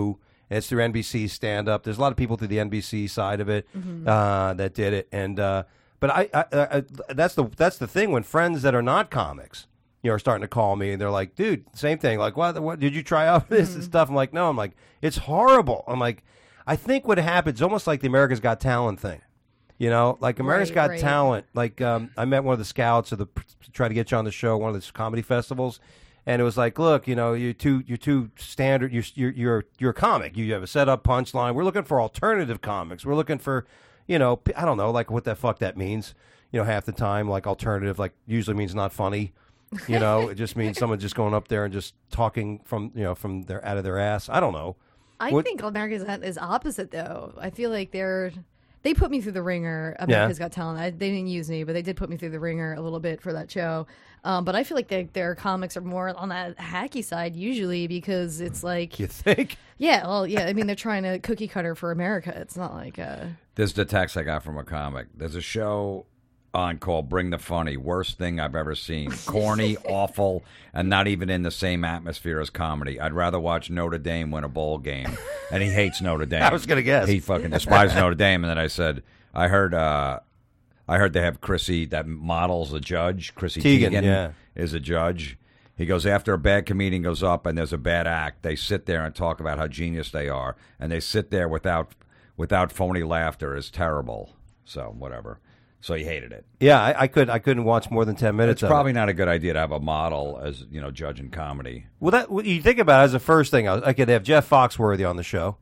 And it's through N B C stand up. There's a lot of people through the N B C side of it Mm-hmm. uh, that did it. And uh, but I, I, I that's the that's the thing when friends that are not comics, you know, are starting to call me and they're like, dude, same thing. Like, what? What did you try out this Mm-hmm. and stuff? I'm like, no. I'm like, it's horrible. I'm like, I think what happens almost like the America's Got Talent thing. You know, like America's Right, Got right. Talent. Like um, I met one of the scouts of the to try to get you on the show, one of the comedy festivals, and it was like, look, you know, you're too you're too standard. You're you're you're, you're a comic. You have a setup punchline. We're looking for alternative comics. We're looking for, you know, I don't know, like what the fuck that means. You know, half the time, like alternative, like usually means not funny. You know, it just means someone just going up there and just talking from you know from their out of their ass. I don't know. I What- think America's Got is opposite though. I feel like they're they put me through the ringer. America's Got Talent. I, they didn't use me, but they did put me through the ringer a little bit for that show. Um, but I feel like they, their comics are more on that hacky side usually because it's like, You think? yeah, well, yeah. I mean, they're trying to cookie cutter for America. It's not like, uh, This is the text I got from a comic. There's a show on called Bring the Funny. Worst thing I've ever seen. Corny, awful, and not even in the same atmosphere as comedy. I'd rather watch Notre Dame win a bowl game. And he hates Notre Dame. I was gonna guess. He fucking despises Notre Dame. And then I said, I heard uh, I heard they have Chrissy, that model's a judge. Chrissy Teigen, Teigen yeah. is a judge. He goes, after a bad comedian goes up and there's a bad act, they sit there and talk about how genius they are. And they sit there without without phony laughter is terrible. So, whatever. So he hated it. Yeah, I, I could I couldn't watch more than ten minutes. It's of probably it. not a good idea to have a model as, you know, judging comedy. Well, that what you think about it as the first thing. I, I could have Jeff Foxworthy on the show,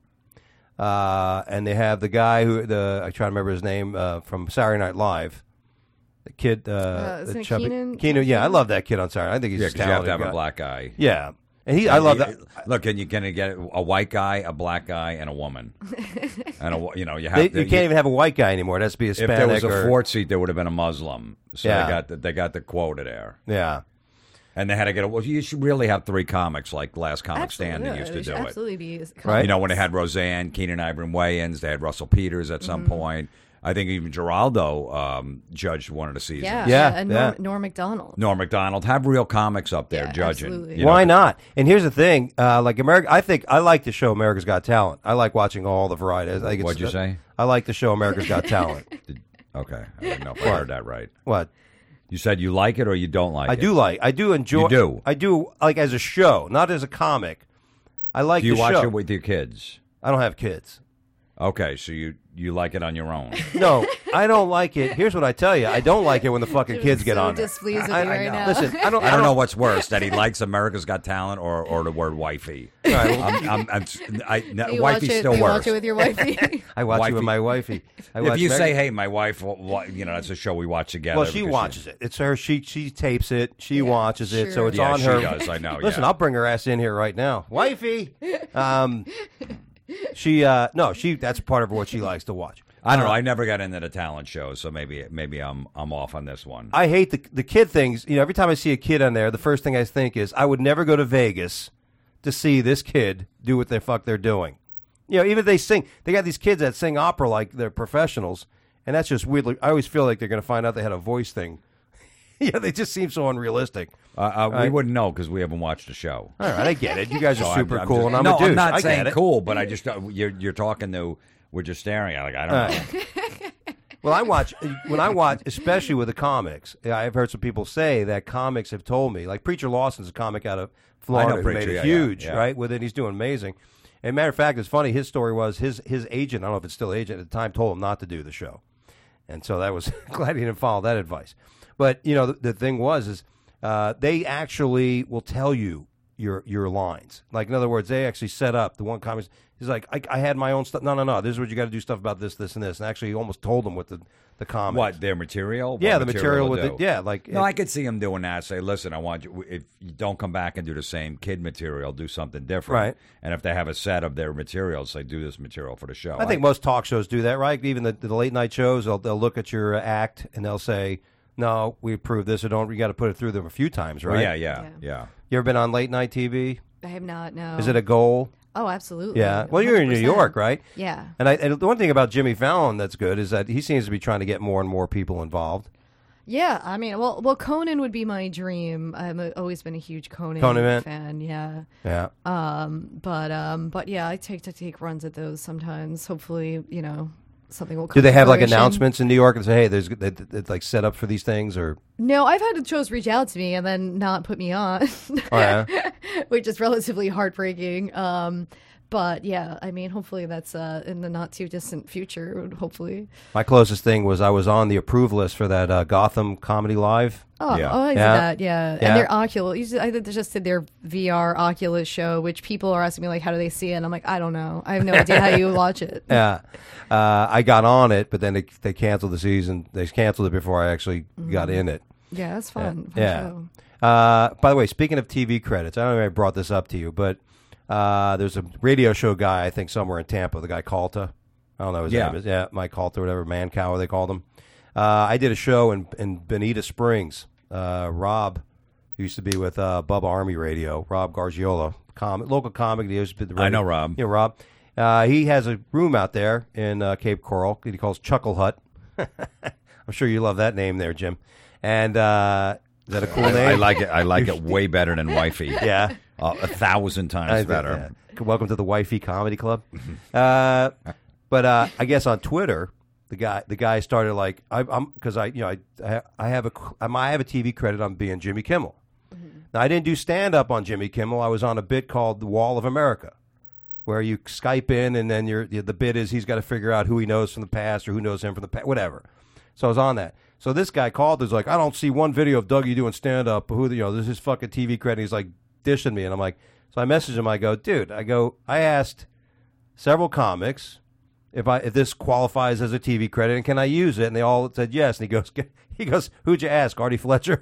uh, and they have the guy who the I try to remember his name uh, from Saturday Night Live, the kid. Uh, Uh, the isn't it chubby- Keenan? Keenan, yeah, I love that kid on Saturday. I think he's Yeah, a because you have to talented have guy. a black guy. Yeah, and he. I love that. Look, and you're going to get a white guy, a black guy, and a woman. And, a, you know, you have They, to. you can't even have a white guy anymore. It has to be a If Hispanic. there was a or, fourth seat, there would have been a Muslim. So Yeah. they got the, they got the quota there. yeah. And they had to get a. Well, you should really have three comics like Last Comic absolutely, Standing used they to should do it. absolutely be Right. You know, when they had Roseanne, Keenan Ivory Wayans, they had Russell Peters at some point. I think even Geraldo um, judged one of the seasons. Yeah, Yeah, and yeah. Norm, Norm Macdonald. Norm Macdonald, have real comics up there Yeah, judging. absolutely. you know, Why not? And here's the thing: uh, like America, I think I like the show America's Got Talent. I like watching all the varieties. I think it's, What'd you say? I like the show America's Got Talent. Did- okay, I don't know if I heard that right. What? You said you like it or you don't like I it? do like. I do enjoy. You do? I do like as a show, not as a comic. I like Do you the watch show. it with your kids? I don't have kids. Okay, so you, you like it on your own. No, I don't like it. Here's what I tell you: I don't like it when the fucking You're kids get so on there. displeased with I, me I right know. now. Listen, I don't. I don't know what's worse, that he likes America's Got Talent or, or the word wifey. All right, well, I'm, I'm, I'm, I, no, Do you watch wifey's it, still do you worse. watch it with your wifey? I watch it Wifey. with my wifey. I If watch you America- say, "Hey, my wife," well, well, you know, that's a show we watch together. well, she because watches it. It's her. She she tapes it. She watches it, so sure. it's Yeah, on she her. does, I know, Listen, yeah. I'll bring her ass in here right now, wifey. Um, she uh, no, she. That's part of what she likes to watch. I don't know. I never got into the talent shows, so maybe maybe I'm I'm off on this one. I hate the the kid things. You know, every time I see a kid on there, the first thing I think is I would never go to Vegas to see this kid do what the fuck they're doing. You know, even if they sing, they got these kids that sing opera like they're professionals, and that's just weird. Like, I always feel like they're going to find out they had a voice thing. Yeah, they just seem so unrealistic. Uh, uh, we Right. wouldn't know because we haven't watched the show. All right, I get it. You guys are So I'm- super I'm cool, just- and I'm no, a douche. I'm not I saying get it. cool, but I just uh, you're you're talking to. We're just staring at. Like I don't All know. right. Well, I watch when I watch, especially with the comics. I've heard some people say that comics have told me, like Preacher Lawson's a comic out of Florida who Preacher, made it yeah, huge, yeah, yeah. right? With it, he's doing amazing. And matter of fact, it's funny. His story was his his agent. I don't know if it's still agent at the time told him not to do the show, and so that was glad he didn't follow that advice. But you know, the, the thing was is uh, they actually will tell you your your lines. Like in other words, they actually set up the one comic. He's like, I, I had my own stuff. No, no, no. This is what you got to do stuff about this, this, and this. And actually, he almost told them what the the comic. What their material? What Yeah, the material with will it. do? Yeah, like No, it- I could see him doing that. Say, listen, I want you. If you don't come back and do the same kid material, do something different. Right. And if they have a set of their materials, say, do this material for the show. I think most talk shows do that, right? Even the, the late night shows, they'll they'll look at your act and they'll say, "No, we approve this or don't." We got to put it through them a few times, right? Well, yeah, yeah, Yeah. yeah. You ever been on late night T V? I have not. No. Is it a goal? Oh, absolutely. Yeah. Well, you're in New one hundred percent. York, right? Yeah. And I and the one thing about Jimmy Fallon that's good is that he seems to be trying to get more and more people involved. Yeah, I mean, well, well, Conan would be my dream. I've uh, always been a huge Conan, Conan man. fan. Yeah. Yeah. Um, but um, but yeah, I take to take runs at those sometimes. Hopefully, you know, something will come. Do they to have like fruition. announcements in New York and say, "Hey, there's they, they, like set up for these things," or No, I've had shows reach out to me and then not put me on, oh yeah, which is relatively heartbreaking. Um, but yeah, I mean, hopefully that's uh, in the not too distant future. Hopefully. my closest thing was I was on the approve list for that uh, Gotham Comedy Live. Oh, Yeah. oh, I did Yeah. that, yeah. Yeah. And their Oculus, usually I did- just did their V R Oculus show, which people are asking me, like, how do they see it? And I'm like, I don't know. I have no idea how you watch it. Yeah, uh, I got on it, but then they, they canceled the season. They canceled it before I actually got in it. Yeah, that's fun. fun Yeah. show. Uh, by the way, speaking of T V credits, I don't know if I brought this up to you, but uh, there's a radio show guy, I think, somewhere in Tampa, the guy Calta. I don't know his Yeah. name is. Yeah, Mike Calta, whatever, Mancow, they called him. Uh, I did a show in, in Bonita Springs. Uh, Rob, who used to be with uh, Bubba Army Radio, Rob Gargiola, com- local comic. He used to be the I know Rob. Yeah, Rob. Uh, he has a room out there in uh, Cape Coral. He calls Chuckle Hut. I'm sure you love that name there, Jim. And uh, is that a cool I, name? I like it. I like it way better than Wifey. Yeah. Uh, a thousand times I- better. yeah. Welcome to the Wifey Comedy Club. uh, but uh, I guess on Twitter, the guy the guy started like I, I'm because I you know I I- I have a I'm- I have a T V credit on being Jimmy Kimmel. Now I didn't do stand up on Jimmy Kimmel. I was on a bit called The Wall of America, where you Skype in and then you're, the bit is he's got to figure out who he knows from the past or who knows him from the past, whatever. So I was on that. So this guy called. Is like, I don't see one video of Dougie doing stand up. Who you know? This is his fucking T V credit. He's like dishing me, and I'm like, so I messaged him. I go, dude. I go. I asked several comics if I if this qualifies as a T V credit and can I use it, and they all said yes. And he goes, he goes, who'd you ask? Artie Fletcher.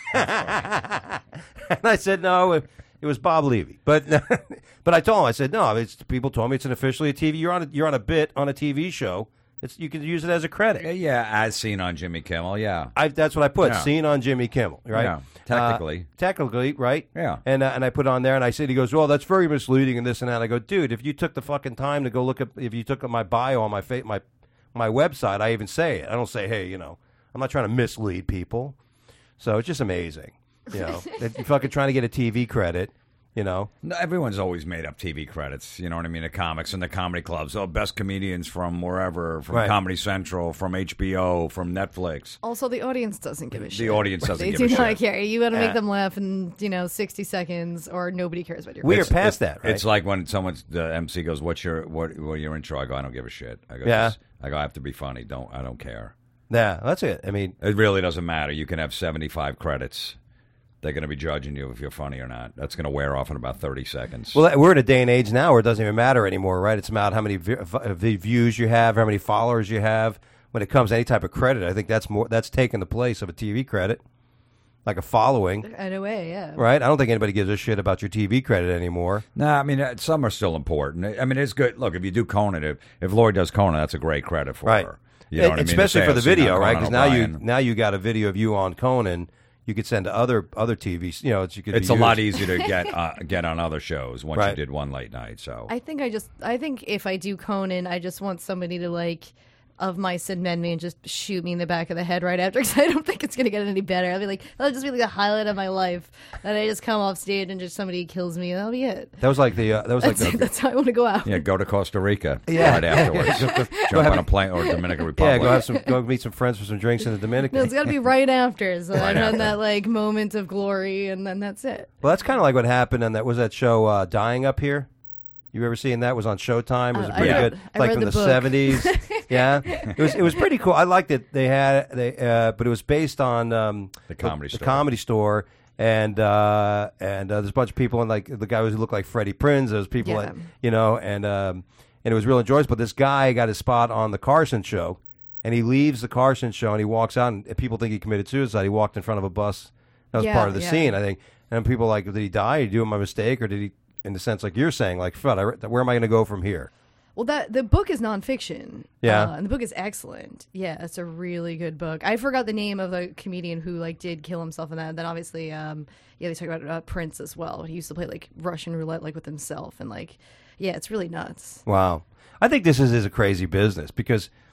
And I said no. It, it was Bob Levy, but but I told him. I said no. It's people told me it's an officially a T V. You're on a, you're on a bit on a T V show. It's you can use it as a credit. Yeah, as seen on Jimmy Kimmel. Yeah. I, that's what I put. Yeah. Seen on Jimmy Kimmel, right? Yeah, technically. Uh, technically, right? Yeah. And uh, and I put on there, and I said, he goes, well, that's very misleading, and this and that. I go, dude, if you took the fucking time to go look at, if you took my bio on my fa- my my website, I even say it. I don't say, hey, you know, I'm not trying to mislead people. So it's just amazing, you know, that you're fucking trying to get a T V credit. You know, No, everyone's always made up T V credits. You know what I mean? The comics and the comedy clubs. Oh, best comedians from wherever, from Right. Comedy Central, from H B O, from Netflix. Also, the audience doesn't give a shit. The audience doesn't They give do a not shit. care. You got to Yeah. make them laugh in, you know, sixty seconds, or nobody cares about your. We are It's- past it- that, right? It's like when someone's the M C goes, "What's your what? What your intro?" I go, "I don't give a shit." I go, Yeah. "Just- I go, "I have to be funny. Don't I don't care." yeah, that's it. I mean, It really doesn't matter. You can have seventy-five credits. They're going to be judging you if you're funny or not. That's going to wear off in about thirty seconds. well, we're in a day and age now where it doesn't even matter anymore, right? It's about how many vi- v- views you have, how many followers you have. When it comes to any type of credit, I think that's more that's taken the place of a T V credit, like a following, In a way, yeah. right? I don't think anybody gives a shit about your T V credit anymore. No, I mean, uh, some are still important. I mean, it's good. Look, if you do Conan, if, if Lloyd does Conan, that's a great credit for Right. her. You know what I mean? To Especially say, for the I've seen video, on right? Conan Because now you O'Brien. now you got a video of you on Conan. You could send to other other T Vs. You know, it's, you could It's be a lot used. easier to get uh, get on other shows once you Right. did one late night. So I think I just, I think if I do Conan, I just want somebody to like, of mice and men, me and just shoot me in the back of the head right after, because I don't think it's gonna get any better. I'll be like, that'll just be like the highlight of my life, and I just come off stage and just somebody kills me, and that'll be it. That was like the uh, that was like That's, the that's how I want to go out. yeah, go to Costa Rica Yeah. right afterwards. Jump on a plane or Dominican yeah. Republic. Go have some go meet some friends for some drinks in the Dominican. No, it's got to be right after, so Right I'm on after. that like moment of glory, and then that's it. Well, that's kind of like what happened on that was that show uh, Dying Up Here. You ever seen that? It was on Showtime. It was Uh, I pretty read- good. I like read from the the book. seventies. Yeah, it was it was pretty cool. I liked it. They had they, uh, but it was based on um, The Comedy the, Store. Comedy Store, and uh, and uh, there's a bunch of people, and like the guy who looked like Freddie Prinze. Those people, Yeah. that, you know, and um, and it was real enjoyable. But this guy got his spot on the Carson Show, and he leaves the Carson Show, and he walks out, and people think he committed suicide. He walked in front of a bus. That was Yeah, part of the yeah. scene, I think. And people are like, did he die? Did he do my mistake, or did he? In the sense, like you're saying, like, "Fuck, I re- where am I going to go from here?" Well, that the book is nonfiction. Yeah. uh, and the book is excellent. Yeah, it's a really good book. I forgot the name of the comedian who like did kill himself in that. And then obviously, um, yeah, they talk about uh, Prince as well. He used to play like Russian roulette, like with himself, and like, yeah, it's really nuts. Wow. I think this is, is a crazy business because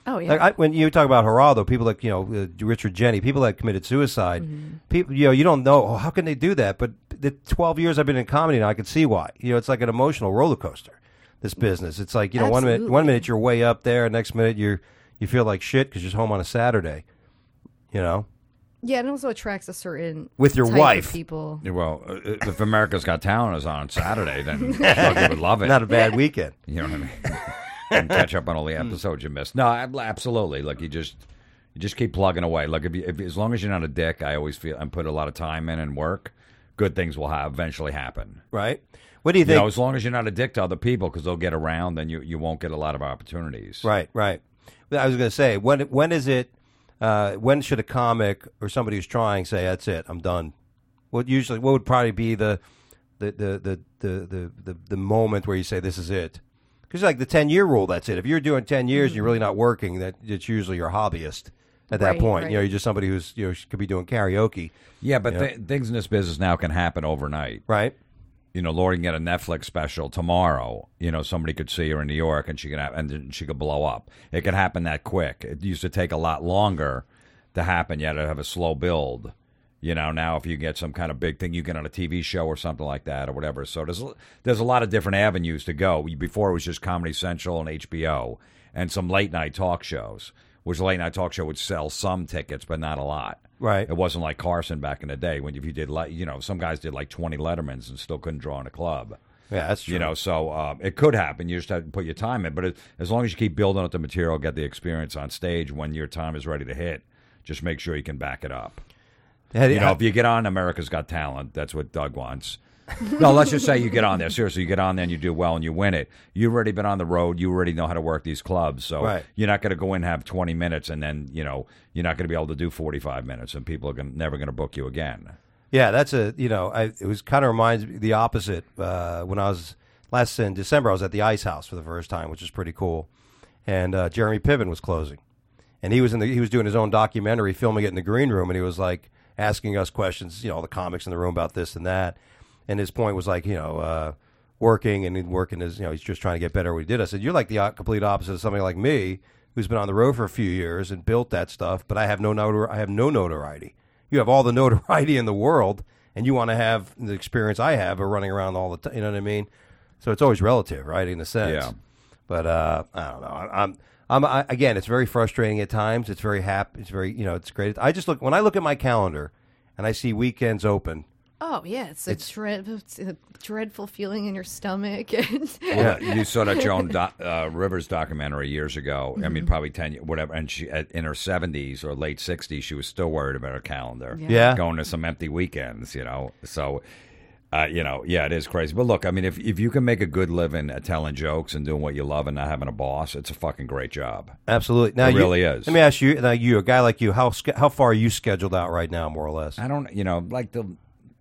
Oh, yeah. Like I, when you talk about Geraldo, people like you know uh, Richard Jenny, people that committed suicide. Mm-hmm. People, you know, you don't know oh, how can they do that, but the twelve years I've been in comedy now, I can see why. You know, it's like an emotional roller coaster. This business, it's like you know, one minute, Absolutely. one minute you're way up there, next minute you're you feel like shit because you're home on a Saturday. You know, Yeah, and it also attracts a certain With your type of wife. people. Yeah, well, uh, if America's Got Talent is on Saturday, then Dougie would love it. not a bad weekend. You know what I mean? And catch up on all the episodes you missed. No, ab- absolutely. Look, you just you just keep plugging away. Look, if, you, if as long as you're not a dick, I always feel and put a lot of time in and work, good things will have eventually happen. Right? What do you You think? know, as long as you're not a dick to other people, because they'll get around, then you you won't get a lot of opportunities. Right, right. I was going to say, when when is it? Uh, when should a comic or somebody who's trying say, "That's it, I'm done"? What usually? What would probably be the the the the the the, the, the moment where you say, "This is it"? Because like the ten year rule, that's it. If you're doing ten years and you're really not working, that it's usually your hobbyist at that Right, point. right. You know, you're just somebody who's you know could be doing karaoke, Yeah, but Yeah. th- things in this business now can happen overnight. right? You know, Lori can get a Netflix special tomorrow. You know, somebody could see her in New York, and she could have, and then she could blow up. It could happen that quick. It used to take a lot longer to happen. You had to have a slow build. You know, now if you get some kind of big thing, you get on a T V show or something like that or whatever. So there's there's a lot of different avenues to go. Before it was just Comedy Central and H B O and some late night talk shows, which late night talk show would sell some tickets, but not a lot. Right. It wasn't like Carson back in the day when if you did like you know some guys did like twenty Lettermans and still couldn't draw in a club. Yeah, that's true. You know, so um, it could happen. You just have to put your time in. But it, as long as you keep building up the material, get the experience on stage, when your time is ready to hit, just make sure you can back it up. Had- You know, if you get on America's Got Talent, that's what Doug wants. No, let's just say you get on there. Seriously, you get on there and you do well and you win it. You've already been on the road. You already know how to work these clubs. So Right. you're not going to go in and have twenty minutes and then, you know, you're not going to be able to do forty-five minutes and people are gonna, never going to book you again. Yeah, that's a you know, I, it was kind of reminds me the opposite. Uh, when I was last in December, I was at the Ice House for the first time, which is pretty cool. And uh, Jeremy Piven was closing, and he was in the he was doing his own documentary, filming it in the green room, and he was like asking us questions, you know, all the comics in the room about this and that. And his point was like, you know, uh, working and working is, you know, he's just trying to get better at what he did. I said, you're like the o- complete opposite of somebody like me, who's been on the road for a few years and built that stuff, but I have no notor- I have no notoriety. You have all the notoriety in the world, and you want to have the experience I have of running around all the time. You know what I mean? So it's always relative, right? In a sense. Yeah. But uh, I don't know. I, I'm, I'm I, again. It's very frustrating at times. It's very happy. It's very, you know, it's great. I just look when I look at my calendar, and I see weekends open. Oh yeah, it's a, It's- dread, it's a dreadful feeling in your stomach. And Yeah, you saw that Joan Do- uh, Rivers documentary years ago. I mean, probably ten, years, whatever. And she, at, in her seventies or late sixties, she was still worried about her calendar. Yeah. Yeah. Going to some empty weekends, you know. So, uh, you know, yeah, it is crazy. But look, I mean, if if you can make a good living at telling jokes and doing what you love and not having a boss, it's a fucking great job. Absolutely. Now It you- really is. Let me ask you. Now you, a guy like you, how sch- how far are you scheduled out right now, more or less? I don't, you know, like the,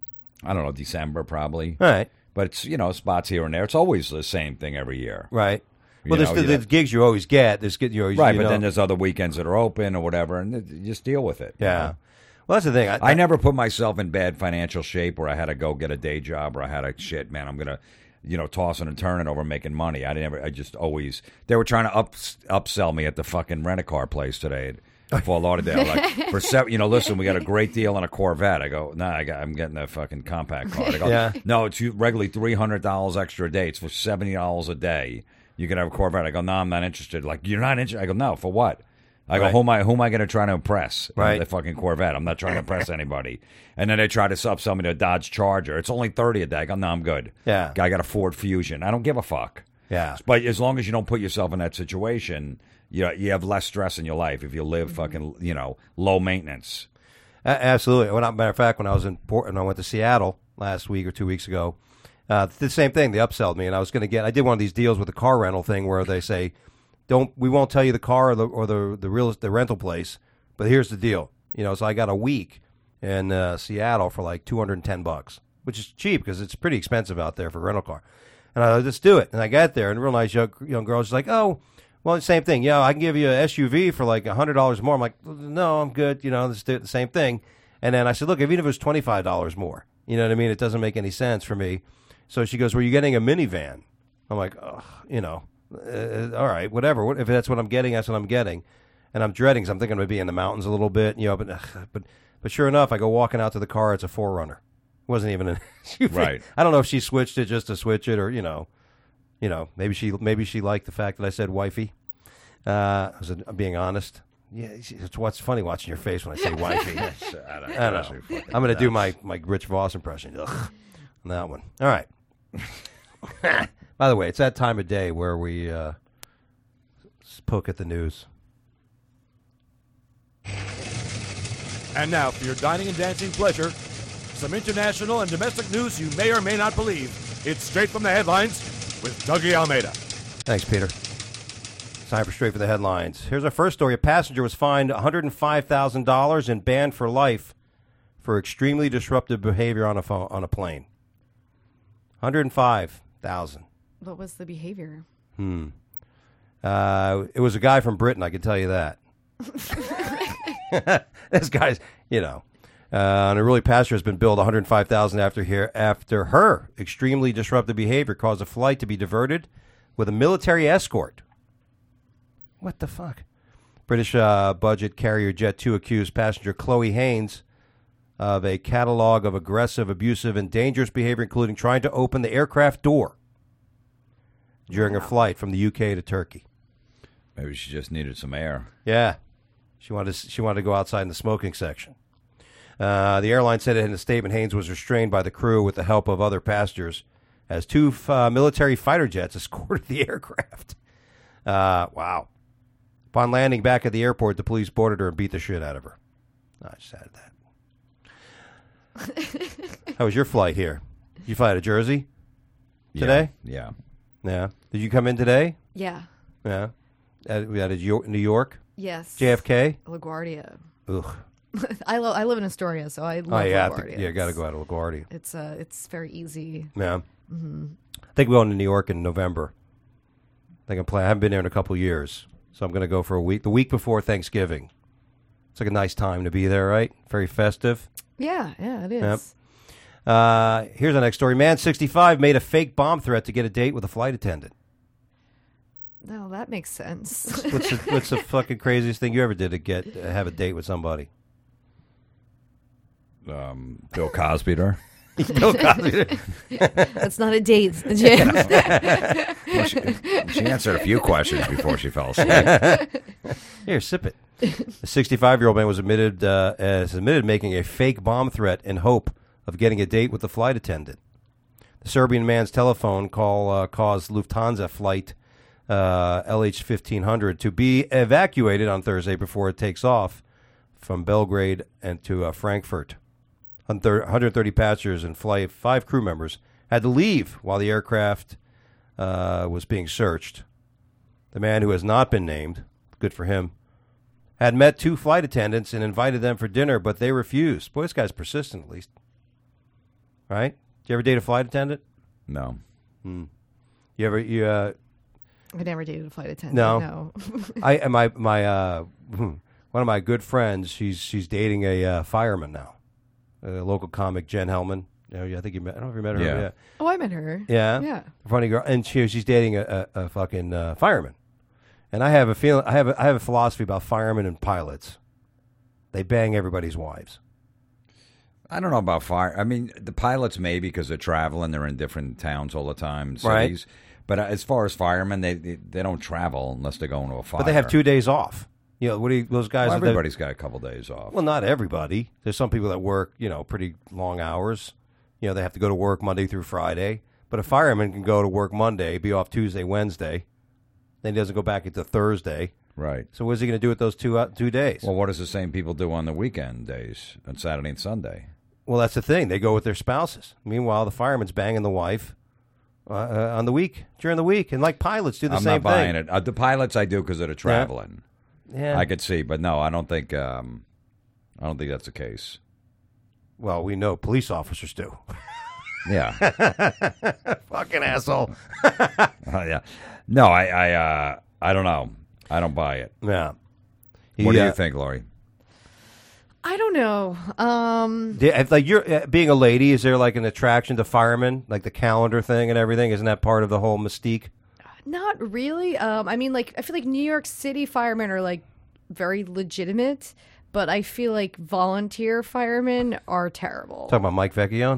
I don't know, December probably. All right. But it's, you know, spots here and there. It's always the same thing every year. Right. You Well, there's know, the, you the know. gigs you always get. There's get you always Right, you but know. then there's other weekends that are open or whatever, and it- you just deal with it. you yeah. know? Well, that's the thing. I never put myself in bad financial shape where I had to go get a day job or I had to shit, man, I'm gonna, you know, tossing and turning over making money. I never, I just always. They were trying to up upsell me at the fucking rent a car place today at Fort Lauderdale. Like for seven, you know, listen, we got a great deal on a Corvette. I go, nah, I got, I'm getting a fucking compact car. I go, Yeah. no, it's regularly three hundred dollars extra a day. It's for seventy dollars a day. You can have a Corvette. I go, no, I'm not interested. Like, you're not interested. I go, no, for what? I go, Right. who am I? Who am I going to try to impress? in Right. The fucking Corvette. I'm not trying to impress anybody. And then they try to upsell me to a Dodge Charger. It's only thirty a day. I go, no, I'm good. Yeah. I got a Ford Fusion. I don't give a fuck. Yeah. But as long as you don't put yourself in that situation, you you have less stress in your life if you live fucking, you know, low maintenance. A- absolutely. When I, matter of fact, when I was in Portland, I went to Seattle last week or two weeks ago. Uh, the same thing. They upselled me, and I was going to get. I did one of these deals with the car rental thing where they say, "Don't we won't tell you the car or the or the the real the rental place, but here's the deal." You know, so I got a week in uh, Seattle for like two hundred and ten bucks, which is cheap because it's pretty expensive out there for a rental car. And I let's do it. And I got there, and a real nice young, young girl was like, "Oh, well, same thing. Yeah, I can give you an S U V for like a hundred dollars more." I'm like, "No, I'm good. You know, let's do it the same thing." And then I said, "Look, even if it was twenty five dollars more, you know what I mean? It doesn't make any sense for me." So she goes, "Were you getting a minivan?" I'm like, "Oh, you know, Uh, all right, whatever. What, if that's what I'm getting, that's what I'm getting. And I'm dreading because I'm thinking I'm going to be in the mountains a little bit, you know. But, ugh, but but sure enough, I go walking out to the car. It's a four runner. It wasn't even an S U V. Right. I don't know if she switched it just to switch it, or you know, you know, maybe she maybe she liked the fact that I said wifey. Uh, I was uh, being honest. Yeah, it's what's funny watching your face when I say wifey. I don't, I don't know. I'm going to do my, my Rich Voss impression. Ugh, on that one. All right. By the way, it's that time of day where we uh, poke at the news. And now, for your dining and dancing pleasure, some international and domestic news you may or may not believe. It's Straight from the Headlines with Dougie Almeida. Thanks, Peter. Time for Straight for the Headlines. Here's our first story. A passenger was fined one hundred five thousand dollars and banned for life for extremely disruptive behavior on a phone, on a plane. one hundred five thousand dollars. What was the behavior? Hmm. Uh, it was a guy from Britain, I can tell you that. This guy's, you know, uh, an unruly passenger has been billed one hundred five thousand dollars after here after her extremely disruptive behavior caused a flight to be diverted with a military escort. What the fuck? British uh, budget carrier Jet two accused passenger Chloe Haynes of a catalog of aggressive, abusive, and dangerous behavior, including trying to open the aircraft door during a flight from the U K to Turkey. Maybe she just needed some air. Yeah. She wanted to, she wanted to go outside in the smoking section. Uh, the airline said in a statement Haynes was restrained by the crew with the help of other passengers as two uh, military fighter jets escorted the aircraft. Uh, wow. Upon landing back at the airport, the police boarded her and beat the shit out of her. Oh, I just added that. How was your flight here? Did you fly to Jersey today? Yeah. Yeah. Did you come in today? Yeah. Yeah. At, we had a Yo- New York? Yes. J F K? LaGuardia. Ugh. I, lo- I live in Astoria, so I love Oh, yeah. LaGuardia. To, yeah, got to go out of LaGuardia. It's uh, it's very easy. Yeah. Mm-hmm. I think we're going to New York in November. I think I'm planning. I haven't been there in a couple of years, so I'm going to go for a week. The week before Thanksgiving. It's like a nice time to be there, right? Very festive. Yeah, yeah, it is. Yep. Uh, here's the next story. Man, sixty-five, made a fake bomb threat to get a date with a flight attendant. No, that makes sense. What's the, what's the fucking craziest thing you ever did to get uh, have a date with somebody? Um, Bill Cosby her. Bill Cosby. That's not a date, Jim. Well, she, she answered a few questions before she fell asleep. Here, sip it. A sixty-five-year-old man was admitted uh, as admitted making a fake bomb threat in hope of getting a date with the flight attendant. The Serbian man's telephone call uh, caused Lufthansa flight uh, L H fifteen hundred to be evacuated on Thursday before it takes off from Belgrade and to uh, Frankfurt. one hundred thirty passengers and flight five crew members had to leave while the aircraft uh, was being searched. The man, who has not been named, good for him, had met two flight attendants and invited them for dinner, but they refused. Boy, this guy's persistent, at least. Right? Did you ever date a flight attendant? No. Hmm. You ever, you, uh... I never dated a flight attendant. No. No. I, and my, my, uh, one of my good friends, she's, she's dating a uh, fireman now. A local comic, Jen Hellman. You know, I think you met, I don't know if you met her. Yeah. Yeah. Oh, I met her. Yeah? Yeah. Funny girl. And she, she's dating a, a, a fucking uh, fireman. And I have a feeling, I have a, I have a philosophy about firemen and pilots. They bang everybody's wives. I don't know about fire. I mean, the pilots maybe because they're traveling, they're in different towns all the time, cities. Right. But as far as firemen, they, they they don't travel unless they're going to a fire. But they have two days off. You know, what do you, those guys? Well, that- everybody's got a couple days off. Well, not everybody. There's some people that work, you know, pretty long hours. You know, they have to go to work Monday through Friday. But a fireman can go to work Monday, be off Tuesday, Wednesday. Then he doesn't go back until Thursday. Right. So what's he going to do with those two uh, two days? Well, what does the same people do on the weekend days, on Saturday and Sunday? Well, that's the thing. They go with their spouses. Meanwhile, the fireman's banging the wife uh, uh, on the week, during the week. And like pilots do the I'm same not buying thing. it. Uh, the pilots I do because they're traveling. Yeah. I could see, but no, I don't think. Um, I don't think that's the case. Well, we know police officers do. Yeah. Fucking asshole. Uh, yeah. No, I, I, uh, I don't know. I don't buy it. Yeah. What do Yeah. you think, Lori? I don't know. Um, Yeah, if, like you're uh, being a lady, is there like an attraction to firemen, like the calendar thing and everything? Isn't that part of the whole mystique? Not really. Um, I mean, like, I feel like New York City firemen are, like, very legitimate, but I feel like volunteer firemen are terrible. Talking about Mike Vecchione?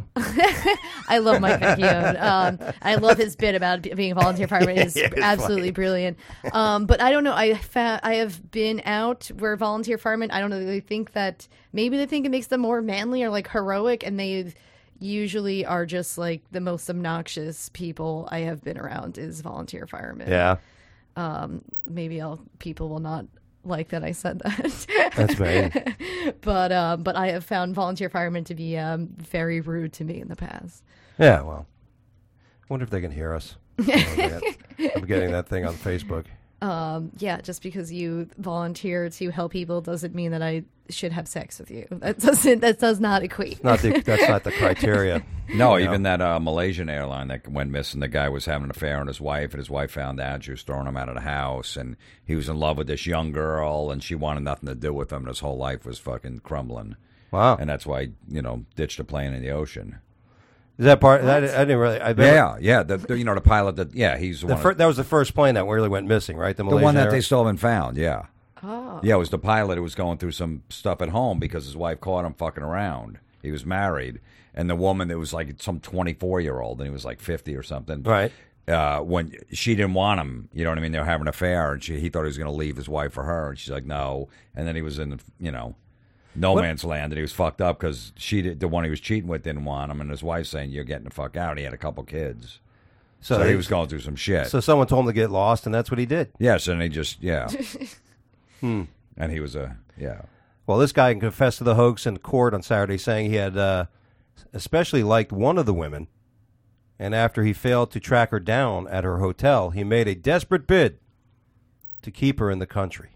I love Mike Vecchione. Um, I love his bit about being a volunteer fireman. It's Yeah, it's absolutely funny. brilliant. Um, but I don't know. I fa- I have been out where volunteer firemen, I don't know, they think that maybe they think it makes them more manly or like heroic, and they usually are just like the most obnoxious people I have been around is volunteer firemen. Yeah. Um, maybe I'll, people will not like that I said that. That's right. but um, but I have found volunteer firemen to be um, very rude to me in the past. Yeah, well. I wonder if they can hear us. I'm getting- I'm getting that thing on Facebook. Um, yeah, just because you volunteer to help people doesn't mean that I should have sex with you. That doesn't. That does not equate. Not the, that's not the criteria. No, You know? even that uh, Malaysian airline that went missing, the guy was having an affair on his wife, and his wife found out. She was throwing him out of the house, and he was in love with this young girl, and she wanted nothing to do with him. His whole life was fucking crumbling. Wow. And that's why he, you know, ditched a plane in the ocean. Is that part? That, I didn't really. I bet Yeah, yeah. The, the- you know, the pilot that, yeah, he's the, The one, fir- that was the first plane that really went missing, right? the Malaysian one that Air- they still haven't found, yeah. Oh. Yeah, it was the pilot who was going through some stuff at home because his wife caught him fucking around. He was married, and the woman that was like some twenty-four-year-old, and he was like fifty or something. Right. Uh, when she didn't want him, you know what I mean? They were having an affair, and she, he thought he was going to leave his wife for her, and she's like, no. And then he was in, you know, no What- man's land, and he was fucked up because she, did, the one he was cheating with, didn't want him, and his wife saying, "You're getting the fuck out." And he had a couple kids, so, they- he was going through some shit. So someone told him to get lost, and that's what he did. yes, and he just yeah, Hmm. and he was a yeah. Well, this guy confessed to the hoax in court on Saturday, saying he had uh, especially liked one of the women, and after he failed to track her down at her hotel, he made a desperate bid to keep her in the country.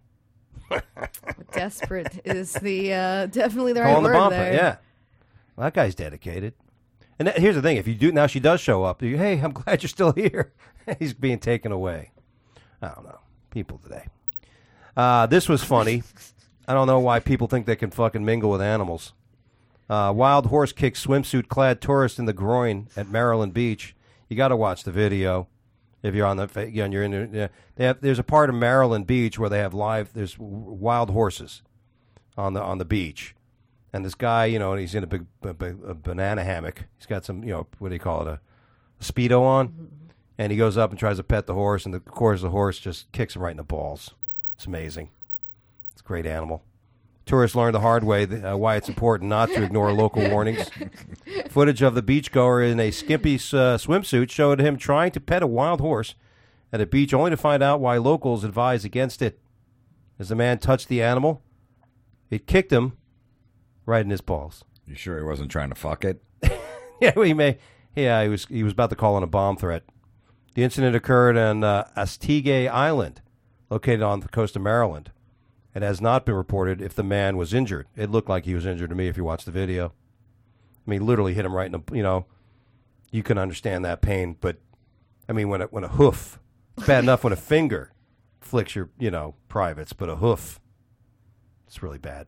Desperate is the uh, definitely the right Calling the word bumper, there. yeah. Well, that guy's dedicated. And that, here's the thing: if you do now, she does show up. You, hey, I'm glad you're still here. He's being taken away. I don't know, people today. Uh, this was funny. I don't know why people think they can fucking mingle with animals. Uh, wild horse kicks swimsuit-clad tourist in the groin at Maryland Beach. You got to watch the video if you're on the fa- on your inter- yeah. They have, there's a part of Maryland Beach where they have live. There's w- wild horses on the on the beach, and this guy, you know, he's in a big a, big- a banana hammock. He's got some, you know, what do you call it, a, a Speedo on, and he goes up and tries to pet the horse, and the, of course the horse just kicks him right in the balls. It's amazing. It's a great animal. Tourists learned the hard way uh, why it's important not to ignore local warnings. Footage of the beachgoer in a skimpy uh, swimsuit showed him trying to pet a wild horse at a beach, only to find out why locals advise against it. As the man touched the animal, it kicked him right in his balls. You sure he wasn't trying to fuck it? Yeah, he may. Yeah, he was. He was about to call in a bomb threat. The incident occurred on uh, Astigay Island, located on the coast of Maryland. It has not been reported if the man was injured. It looked like he was injured to me if you watch the video. I mean, literally hit him right in the, you know, you can understand that pain, but, I mean, when a, when a hoof, it's bad enough when a finger flicks your, you know, privates, but a hoof, it's really bad.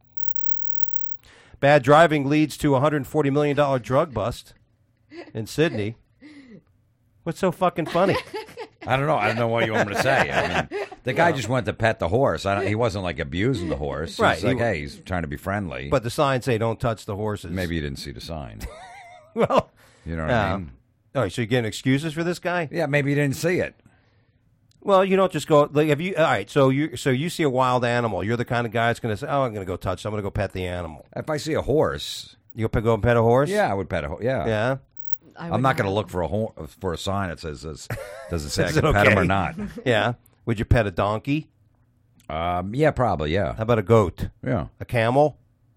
Bad driving leads to a one hundred forty million dollars drug bust in Sydney. What's so fucking funny? I don't know. I don't know what you want me to say. I mean, the guy just went to pet the horse. I don't, he wasn't like abusing the horse. Right, He's like, he- hey, he's trying to be friendly. But the signs say don't touch the horses. maybe you didn't see the sign. Well, You know what yeah. I mean? Oh, so you're getting excuses for this guy? Yeah, maybe you didn't see it. Well, you don't just go like if you all right. So you so you see a wild animal, you're the kind of guy that's going to say, "Oh, I'm going to go touch. I'm going to go pet the animal." If I see a horse, You go go and pet a horse? yeah, I would pet a horse. Yeah. Yeah. I I'm would not going to look for a hor- for a sign that says this. Does it say I Is can it pet him or okay? not? Yeah. Would you pet a donkey? Um, yeah, probably. Yeah. How about a goat? Yeah. A camel?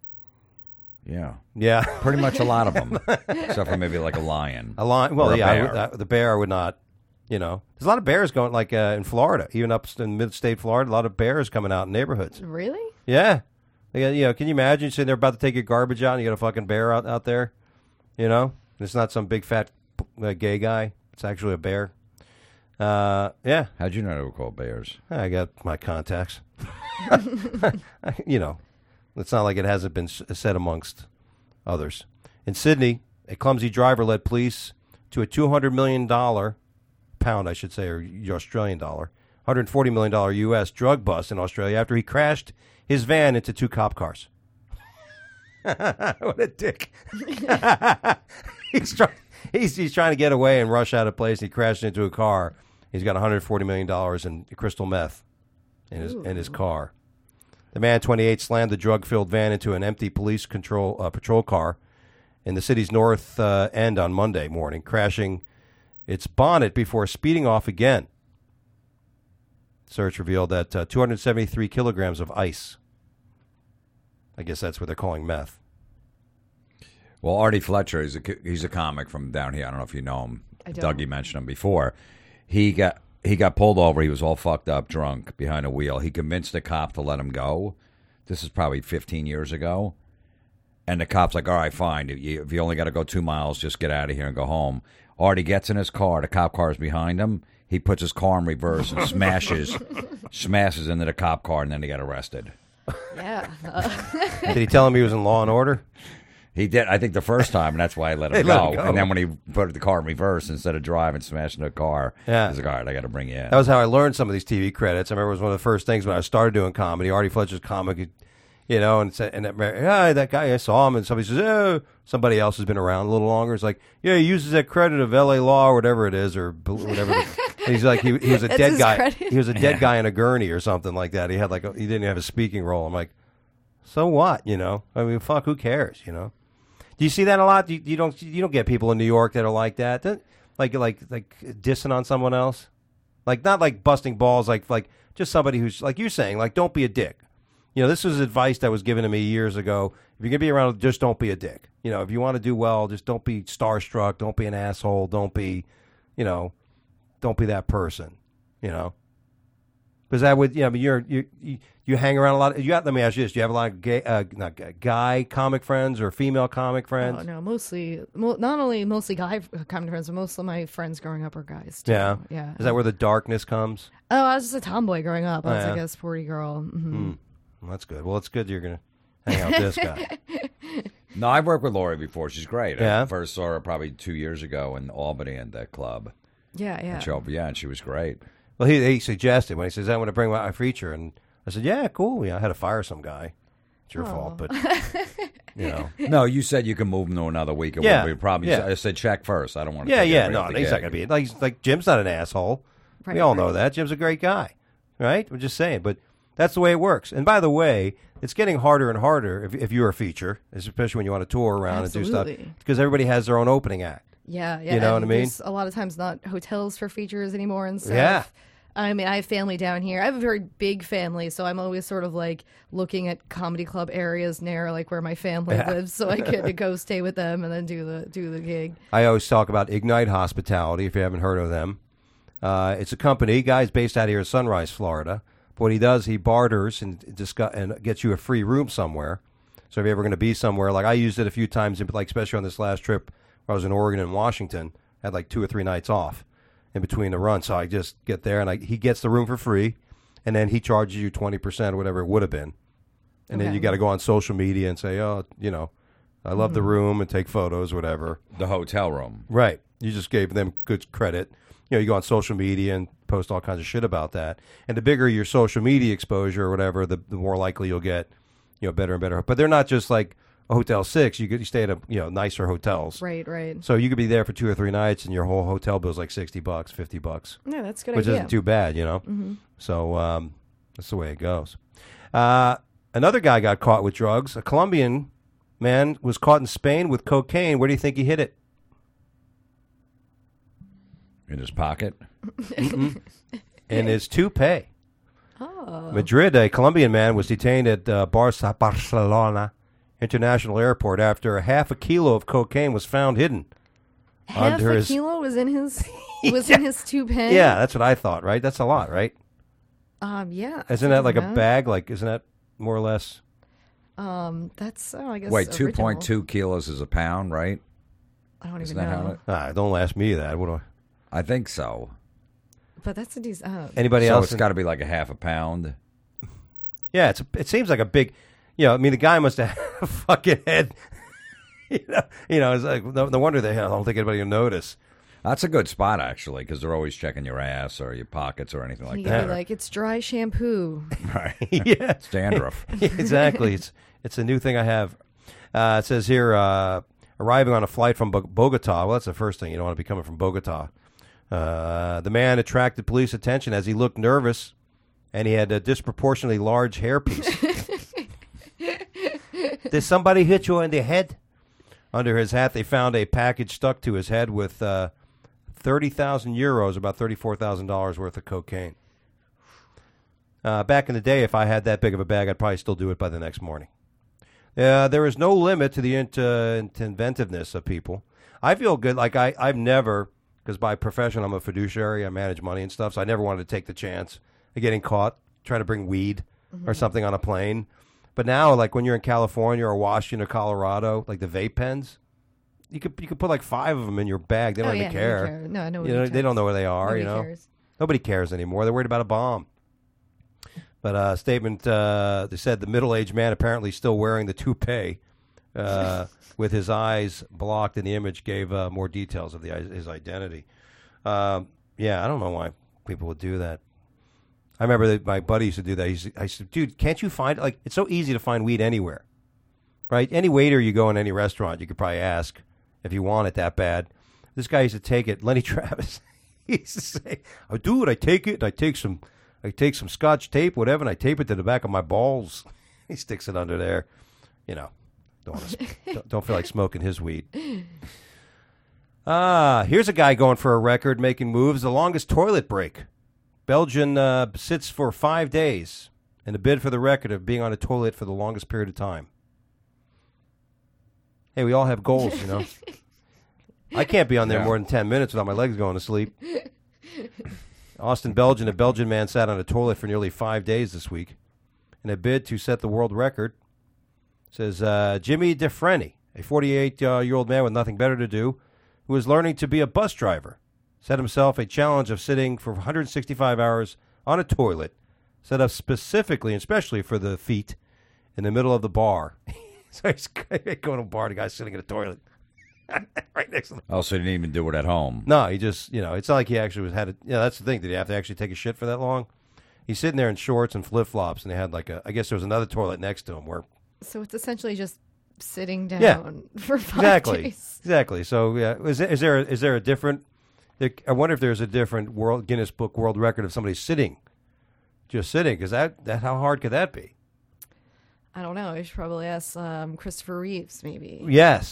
Yeah. Yeah. Pretty much a lot of them, except for maybe like a lion. A lion? Well, Or a yeah. I bear. would, uh, the bear would not. You know, there's a lot of bears going like uh, in Florida, even up in mid-state Florida. A lot of bears coming out in neighborhoods. Really? Yeah. They got, you know, can you imagine sitting there about to take your garbage out and you got a fucking bear out, out there? You know? And it's not some big fat uh, gay guy. It's actually a bear. Uh, yeah. How'd you know they were called bears? I got my contacts. You know, it's not like it hasn't been s- said amongst others. In Sydney, a clumsy driver led police to a two hundred million dollars pound, I should say, or Australian dollar. one hundred forty million dollars U S drug bust in Australia after he crashed his van into two cop cars. What a dick. he's, try- he's, he's trying to get away and rush out of place. He crashed into a car. He's got one hundred forty million dollars in crystal meth in his, in his car. The man, twenty-eight, slammed the drug-filled van into an empty police control uh, patrol car in the city's north uh, end on Monday morning, crashing its bonnet before speeding off again. Search revealed that uh, two hundred seventy-three kilograms of ice. I guess that's what they're calling meth. Well, Artie Fletcher, he's a, he's a comic from down here. I don't know if you know him. I don't. Dougie mentioned him before. He got he got pulled over. He was all fucked up, drunk, behind a wheel. He convinced the cop to let him go. This is probably fifteen years ago. And the cop's like, all right, fine. If you, if you only got to go two miles, just get out of here and go home. Artie gets in his car. The cop car is behind him. He puts his car in reverse and smashes smashes into the cop car, and then he got arrested. Yeah. Uh, Did he tell him he was in Law and Order? He did, I think, the first time, and that's why I let him, They go. let him go. And then when he put the car in reverse, instead of driving, smashing the car, Yeah. he's like, all right, I got to bring you in. That was how I learned some of these T V credits. I remember it was one of the first things when I started doing comedy. Artie Fletcher's comic, you know, and said, and that, yeah, that guy, I saw him, and somebody says, oh, somebody else has been around a little longer. It's like, yeah, he uses that credit of L A Law or whatever it is, or whatever. And he's like, he, he was a That's dead his guy. credit? He was a dead guy in a gurney or something like that. He had like, a, he didn't have a speaking role. I'm like, so what? You know, I mean, fuck, who cares? You know. Do you see that a lot? You, you don't you don't get people in New York that are like that, Don't- like like like dissing on someone else, like not like busting balls, like like just somebody who's like you're saying, like don't be a dick. You know, this was advice that was given to me years ago. If you're gonna be around, just don't be a dick. You know, if you want to do well, just don't be starstruck, don't be an asshole, don't be, you know, don't be that person. You know, because that would, yeah, I mean, you're you you. You hang around a lot. You got. Let me ask you this: do you have a lot of gay, uh, not gay, guy comic friends or female comic friends? oh, no, mostly, mo- not only mostly guy comic friends, but most of my friends growing up are guys, too. Yeah, Yeah. Is that where the darkness comes? Oh, I was just a tomboy growing up. I was Oh, like yeah. a sporty girl. hmm Hmm. Well, that's good. Well, it's good you're gonna hang out with this guy. No, I've worked with Lori before. She's great. Yeah? I first saw her probably two years ago in Albany at that club. Yeah, yeah. And she, yeah, and she was great. Well, he he suggested when he says I want to bring my feature, and I said, yeah, cool. Yeah, I had to fire some guy. It's your Oh. fault, but you know. No, you said you can move him to another week. It Yeah, wouldn't be a problem. yeah. I said check first. I don't want to. Yeah, take yeah. every No, off the he's not gig. gonna be like he's, like Jim's not an asshole. Right, we all right. know that Jim's a great guy, right? We're just saying, but that's the way it works. And by the way, it's getting harder and harder if if you're a feature, especially when you want to tour around and do Absolutely. stuff, because everybody has their own opening act. Yeah, yeah. You know and what I mean? there's a lot of times not hotels for features anymore and stuff. Yeah. I mean, I have family down here. I have a very big family, so I'm always sort of like looking at comedy club areas near like where my family Yeah. lives, so I could go stay with them and then do the do the gig. I always talk about Ignite Hospitality, if you haven't heard of them. Uh, it's a company, guy's based out here in Sunrise, Florida. But what he does, he barters and discuss, and gets you a free room somewhere. So if you're ever going to be somewhere, like I used it a few times, like especially on this last trip where I was in Oregon and Washington, I had like two or three nights off in between the runs. So I just get there, and I, he gets the room for free, and then he charges you twenty percent or whatever it would have been. And then Okay. you got to go on social media and say, oh, you know, I love the Mm-hmm. room, and take photos, whatever. The hotel room. Right. You just gave them good credit. You know, you go on social media and post all kinds of shit about that. And the bigger your social media exposure or whatever, the, the more likely you'll get, you know, better and better. But they're not just like a Hotel Six. You could you stay at a, you know, nicer hotels. Right, right. So you could be there for two or three nights, and your whole hotel bill's like sixty bucks, fifty bucks, Yeah, that's a good which idea. isn't too bad, you know. So um, that's the way it goes. Uh, another guy got caught with drugs. A Colombian man was caught in Spain with cocaine. Where do you think he hid it? In his pocket. In his toupee. Oh. Madrid, a Colombian man was detained at uh, Barca- Barcelona International Airport after a half a kilo of cocaine was found hidden Half under a his. kilo was in his was in his toupee. Yeah, that's what I thought. Right, that's a lot, right? Um. Yeah. Isn't that like a Yeah. bag? Like, isn't that more or less? Um. That's. Oh, I guess. Wait, two original. point two kilos is a pound, right? I don't Isn't even that how know. it? Ah, don't ask me that. What do I? I think so. But that's a decent. Uh, Anybody so else? it's in- got to be like a half a pound. Yeah, it's. A, it seems like a big. You know, I mean, the guy must have had a fucking head. you know, you know, it's like no, no wonder they. I don't think anybody will notice. That's a good spot, actually, because they're always checking your ass or your pockets or anything like You that. gotta be like, it's dry shampoo. Right. Yeah. It's dandruff. Exactly. It's it's a new thing I have. Uh, it says here, uh, arriving on a flight from Bo- Bogota. Well, that's the first thing. You don't want to be coming from Bogota. Uh, the man attracted police attention as he looked nervous, and he had a disproportionately large hairpiece. Did somebody hit you in the head? Under his hat, they found a package stuck to his head with uh, thirty thousand euros, about thirty-four thousand dollars worth of cocaine. Uh, back in the day, if I had that big of a bag, I'd probably still do it by the next morning. Uh, there is no limit to the int- uh, inventiveness of people. I feel good. Like, I, I've never, because by profession I'm a fiduciary, I manage money and stuff, so I never wanted to take the chance of getting caught trying to bring weed mm-hmm. or something on a plane. But now, like when you're in California or Washington or Colorado, like the vape pens, you could you could put like five of them in your bag. They don't oh, even yeah, care. care. No, no, you know, they don't know where they are. Nobody you know, cares. Nobody cares anymore. They're worried about a bomb. But a uh, statement, uh, they said the middle-aged man apparently still wearing the toupee uh, with his eyes blocked, and the image gave uh, more details of the his identity. Um, yeah, I don't know why people would do that. I remember that my buddy used to do that. He said, I said, dude, can't you find, like, it's so easy to find weed anywhere, right? Any waiter you go in any restaurant, you could probably ask if you want it that bad. This guy used to take it, Lenny Travis, he used to say, oh, dude, I take it, I take some, I take some Scotch tape, whatever, and I tape it to the back of my balls. He sticks it under there. You know, don't, wanna, don't, don't feel like smoking his weed. Ah, here's a guy going for a record, making moves, the longest toilet break. Belgian uh, sits for five days in a bid for the record of being on a toilet for the longest period of time. Hey, we all have goals, you know. I can't be on there Yeah. more than ten minutes without my legs going to sleep. Austin, Belgium, a Belgian man sat on a toilet for nearly five days this week in a bid to set the world record. Says uh, Jimmy DeFreni, a forty-eight-year-old man with nothing better to do, who is learning to be a bus driver, set himself a challenge of sitting for one hundred sixty-five hours on a toilet, set up specifically and especially for the feet, in the middle of the bar. So he's going to a bar, the guy's sitting in a toilet right next to the Oh, so he didn't even do it at home. No, he just, you know, it's not like he actually was had it. You know, that's the thing. Did he have to actually take a shit for that long? He's sitting there in shorts and flip-flops, and they had like a, I guess there was another toilet next to him where. So it's essentially just sitting down Yeah, for five exactly, days. Exactly. So, yeah, is there, is there, is there a different, I wonder if there's a different world Guinness Book World Record of somebody sitting, just sitting, because that, that, how hard could that be? I don't know. I should probably ask um, Christopher Reeves, maybe. Yes.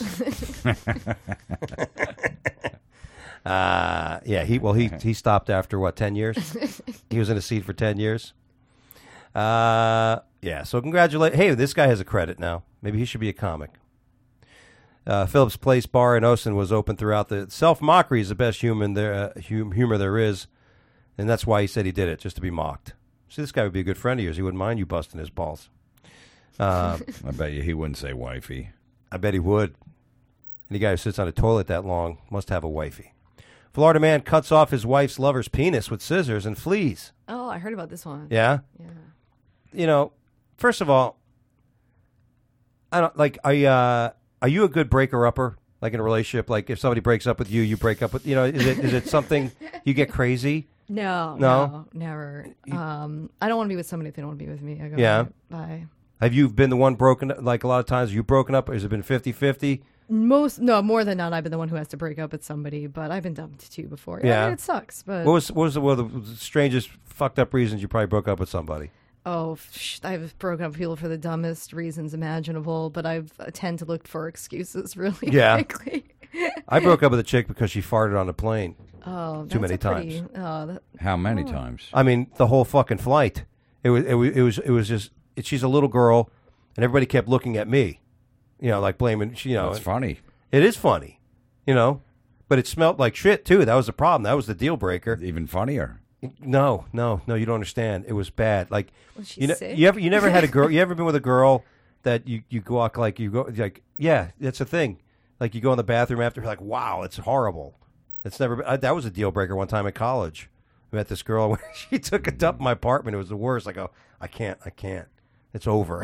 uh, yeah, he, well, he, he stopped after, what, ten years? He was in a seat for ten years. Uh, yeah, so congratulate. Hey, this guy has a credit now. Maybe he should be a comic. Uh, Phillips Place Bar in Osen was open throughout the... Self-mockery is the best human there, uh, hum, humor there is, and that's why he said he did it, just to be mocked. See, this guy would be a good friend of yours. He wouldn't mind you busting his balls. Uh, I bet you he wouldn't say wifey. I bet he would. Any guy who sits on a toilet that long must have a wifey. Florida man cuts off his wife's lover's penis with scissors and flees. Oh, I heard about this one. Yeah? Yeah. You know, first of all, I don't like. I uh, are you a good breaker-upper? Like in a relationship, like if somebody breaks up with you, you break up with. You know, is it is it something you get crazy? No, No? no, never. Um, I don't want to be with somebody if they don't want to be with me. I go, Yeah. bye. Have you been the one broken? Like a lot of times, you broken up. Or has it been fifty-fifty? Most, no, more than not, I've been the one who has to break up with somebody, but I've been dumped too before. Yeah, Yeah. I mean, it sucks, but What was what was the, what were the strangest fucked up reasons you probably broke up with somebody? oh, sh- I've broken up with people for the dumbest reasons imaginable, but I've I tend to look for excuses really Yeah. quickly. I broke up with a chick because she farted on a plane. Oh, Too that's many a pretty, times. Oh, that, How many times? I mean, the whole fucking flight. It was it was it was, it was just. It, she's a little girl, and everybody kept looking at me. You know, like blaming. You know, That's funny. it is funny. You know, but it smelled like shit too. That was the problem. That was the deal breaker. Even funnier. No, no, no. You don't understand. It was bad. Like Was she you know, sick? you ever you never had a girl. You ever been with a girl that you you go out like you go like yeah, that's a thing. Like you go in the bathroom after, like wow, it's horrible. It's never been, uh, that was a deal breaker one time at college. I met this girl when she took a dump in my apartment. It was the worst. I go, I can't, I can't. It's over.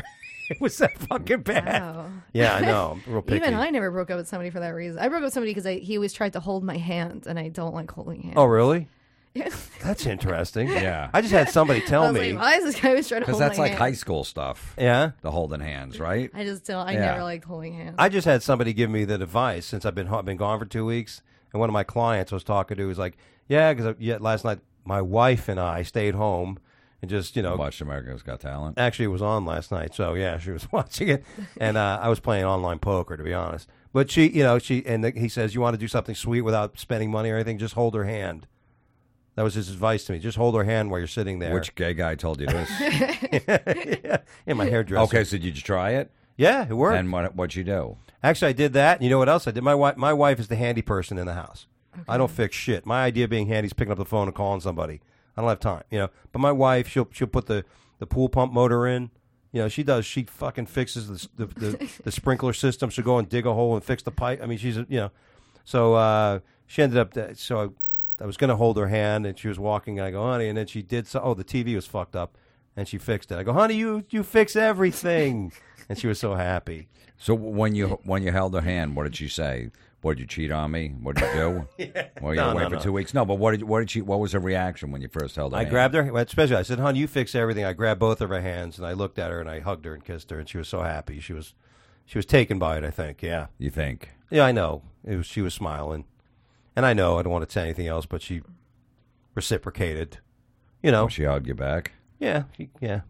It was that fucking bad. Wow. Yeah, I know. I'm real picky. Even I never broke up with somebody for that reason. I broke up with somebody because he always tried to hold my hand, and I don't like holding hands. Oh, really? That's interesting. Yeah. I just had somebody tell I was me. like, why is this guy always trying to Because hold that's my like hand? high school stuff. Yeah. The holding hands, right? I just don't. I Yeah. never liked holding hands. I just had somebody give me the advice since I've been I've been gone for two weeks, and one of my clients I was talking to was like, "Yeah, because yeah, last night my wife and I stayed home and just you know Watched America's Got Talent. actually it was on last night, so yeah, she was watching it, and uh, I was playing online poker to be honest. But she, you know, she and he says, "You want to do something sweet without spending money or anything? Just hold her hand." That was his advice to me. Just hold her hand while you're sitting there. Which gay guy told you this? yeah, in my hairdresser. Okay, so did you try it? Yeah, it worked. And what what'd you do? Actually, I did that. And you know what else I did? My wife, my wife is the handy person in the house. I don't fix shit. My idea of being handy is picking up the phone and calling somebody. I don't have time, you know. But my wife, she'll she'll put the, the pool pump motor in. You know, she does. She fucking fixes the the, the, the sprinkler system. She'll go and dig a hole and fix the pipe. I mean, she's a, you know. So uh, she ended up. That, so I, I was going to hold her hand, and she was walking. And I go, honey, and then she did. So, oh, the T V was fucked up, and she fixed it. I go, honey, you you fix everything, and she was so happy. So when you when you held her hand, what did she say? What, did you cheat on me? What did you do? yeah. Well, you No, away no, for no. two weeks. No, but what did what did she? What was her reaction when you first held her I hand? grabbed her, especially I said, hon, you fix everything. I grabbed both of her hands, and I looked at her, and I hugged her and kissed her, and she was so happy. She was she was taken by it, I think, yeah. You think? Yeah, I know. It was, she was smiling. And I know, I don't want to say anything else, but she reciprocated. You know. Oh, she hugged you back? Yeah, she, yeah.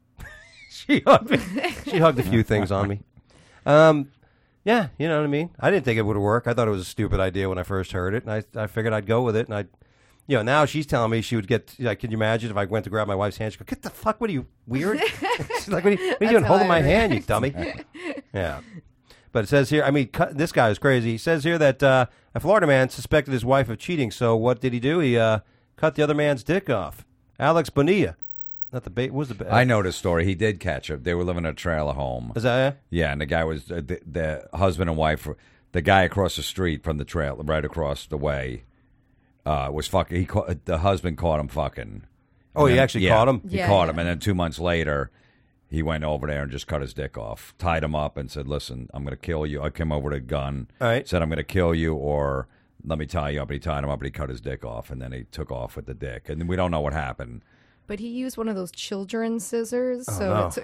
she hugged me. She hugged a few things on me. Um, yeah, you know what I mean? I didn't think it would work. I thought it was a stupid idea when I first heard it, and I, I figured I'd go with it, and I, you know, now she's telling me she would get, like, can you imagine if I went to grab my wife's hand, she'd go, get the fuck, what are you, weird? She's like, what are you, what are you doing, holding my hand, you dummy? Yeah. But it says here, I mean, cu- this guy is crazy. He says here that uh, a Florida man suspected his wife of cheating, so what did he do? He uh, cut the other man's dick off. Alex Bonilla. Not the bait. Was the ba- I know the story. He did catch her. They were living in a trailer home. Is that it? Yeah, and the guy was uh, the, the husband and wife. were- The guy across the street from the trailer, right across the way, uh, was fucking. He caught, the husband caught him fucking. Oh, And he then- actually yeah, caught him? He Yeah, caught yeah. him, and then two months later, he went over there and just cut his dick off, tied him up, and said, "Listen, I'm going to kill you." I came over with a gun. All right. Said, "I'm going to kill you, or let me tie you up." And he tied him up, and he cut his dick off, and then he took off with the dick, and we don't know what happened. But he used one of those children's scissors, so no. it's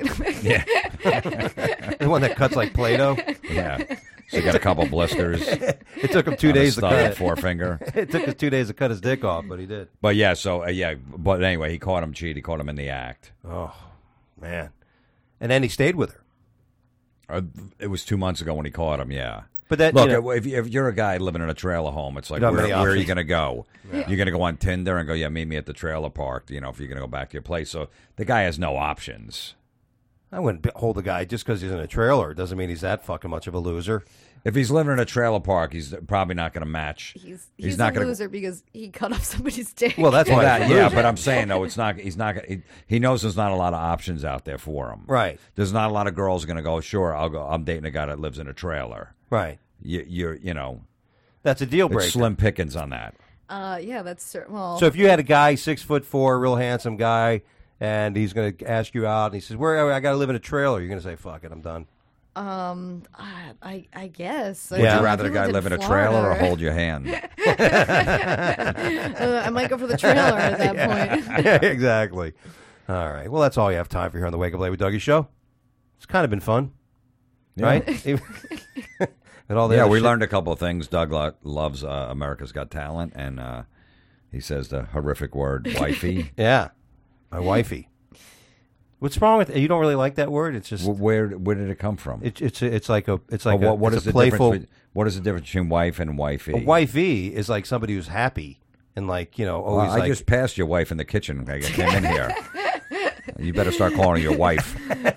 The one that cuts like Play-Doh? Yeah. So he got a couple blisters. It took him two on his days to thumb cut and it. forefinger. It took us two days to cut his dick off, but he did. But yeah, so uh, yeah, but anyway, he caught him cheat. He caught him in the act. Oh, man. And then he stayed with her. Uh, it was two months ago when he caught him. Yeah. But that, Look, you know- if, if you're a guy living in a trailer home, it's like, You don't where, have many where are you options. going to go? You're going to go on Tinder and go, yeah, meet me at the trailer park, you know, if you're going to go back to your place. So the guy has no options. I wouldn't be- hold a guy just because he's in a trailer. It doesn't mean he's that fucking much of a loser. If he's living in a trailer park, he's probably not going to match. he's He's he's, not a gonna- loser because he cut off somebody's dick. Well, that's Well, why that, he's a yeah, loser. but I'm saying, though, it's not, he's not, gonna- he, he knows there's not a lot of options out there for him. Right. There's not a lot of girls going to go, sure, I'll go, I'm dating a guy that lives in a trailer. Right. You, you're, you know, That's a deal breaker. it's slim pickings on that. uh, yeah, that's cer- well. So if you had a guy, six foot four, real handsome guy, and he's going to ask you out, and he says, "Where I got to live in a trailer," you're going to say, "Fuck it, I'm done." um, I I, I guess. I Yeah. Would mean, you rather if the he guy lived live in a Florida, trailer or right? hold your hand? Uh, I might go for the trailer at that point. Yeah, exactly. All right. Well, that's all you have time for here on the Wake Up Late with Dougie show. It's kind of been fun, right? And all the Yeah, other we shit. learned a couple of things. Doug lo- loves uh, America's Got Talent, and uh, he says the horrific word "wifey." Yeah, my wifey. What's wrong with it? You don't really like that word? It's just Wh- where where did it come from? it's it's it's like a it's Oh, like what, a, what it's is a the playful. difference? be- What is the difference between wife and wifey? A wifey is like somebody who's happy and like you know Well, always I like just passed your wife in the kitchen. I came in here. You better start calling her your wife.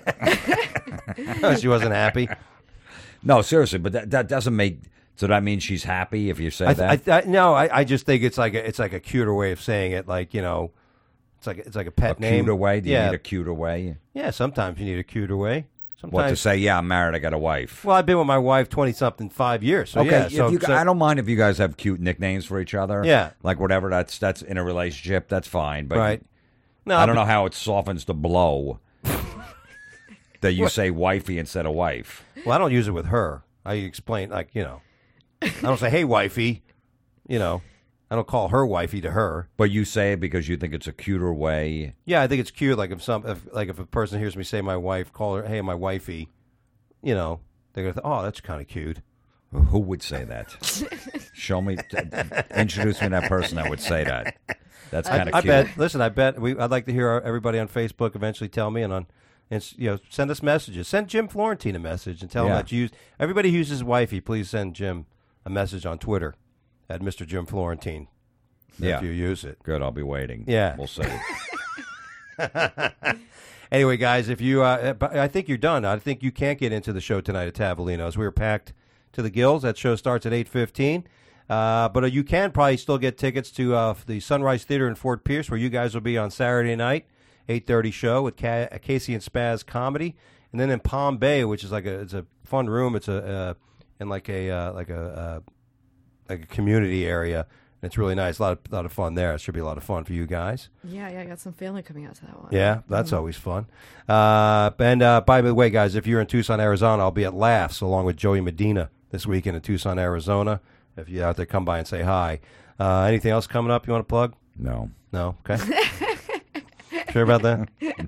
she wasn't happy. No, seriously, but that, that doesn't make. So that means she's happy if you say I, that. I, I, no, I, I just think it's like a, it's like a cuter way of saying it. Like you know, it's like it's like a pet a name. cuter way? Do you yeah, need a cuter way? yeah. Sometimes you need a cuter way. Sometimes. What to say? Yeah, I'm married. I got a wife. Well, I've been with my wife twenty something five years. So Okay, yeah, if so, you, so- I don't mind if you guys have cute nicknames for each other. Yeah. like whatever. That's that's in a relationship. That's fine. But right. No, I don't but- know how it softens the blow. that you say wifey instead of wife. Well, I don't use it with her. I explain, like, you know, I don't say, hey, wifey. You know, I don't call her wifey to her. But you say it because you think it's a cuter way. Yeah, I think it's cute. Like if some, if, like if a person hears me say my wife, call her, hey, my wifey. You know, they're gonna think, oh, that's kind of cute. Who would say that? Show me, t- introduce me to that person that would say that. That's kind of I cute. bet. Listen, I bet. We, I'd like to hear our, everybody on Facebook eventually tell me, and on, and you know, send us messages. Send Jim Florentine a message and tell Yeah. him that you use. Everybody who uses wifey, please send Jim a message on Twitter at Mister Jim Florentine. Yeah. If you use it. Good, I'll be waiting. Yeah. We'll see. Anyway, guys, if you, uh, I think you're done. I think you can't get into the show tonight at Tavolino's. We were packed to the gills. That show starts at eight fifteen. Uh, but you can probably still get tickets to uh, the Sunrise Theater in Fort Pierce, where you guys will be on Saturday night, eight thirty show with Ca- Casey and Spaz Comedy, and then in Palm Bay, which is like a it's a fun room. It's a uh, in like a uh, like a uh, like a community area. And it's really nice. A lot of lot of fun there. It should be a lot of fun for you guys. Yeah, yeah, I got some family coming out to that one. Yeah, that's always fun. Uh, and uh, by the way, guys, if you're in Tucson, Arizona, I'll be at Laughs along with Joey Medina this weekend in Tucson, Arizona. If you're out there, come by and say hi. Uh, anything else coming up you want to plug? No. No? Okay. Sure about that?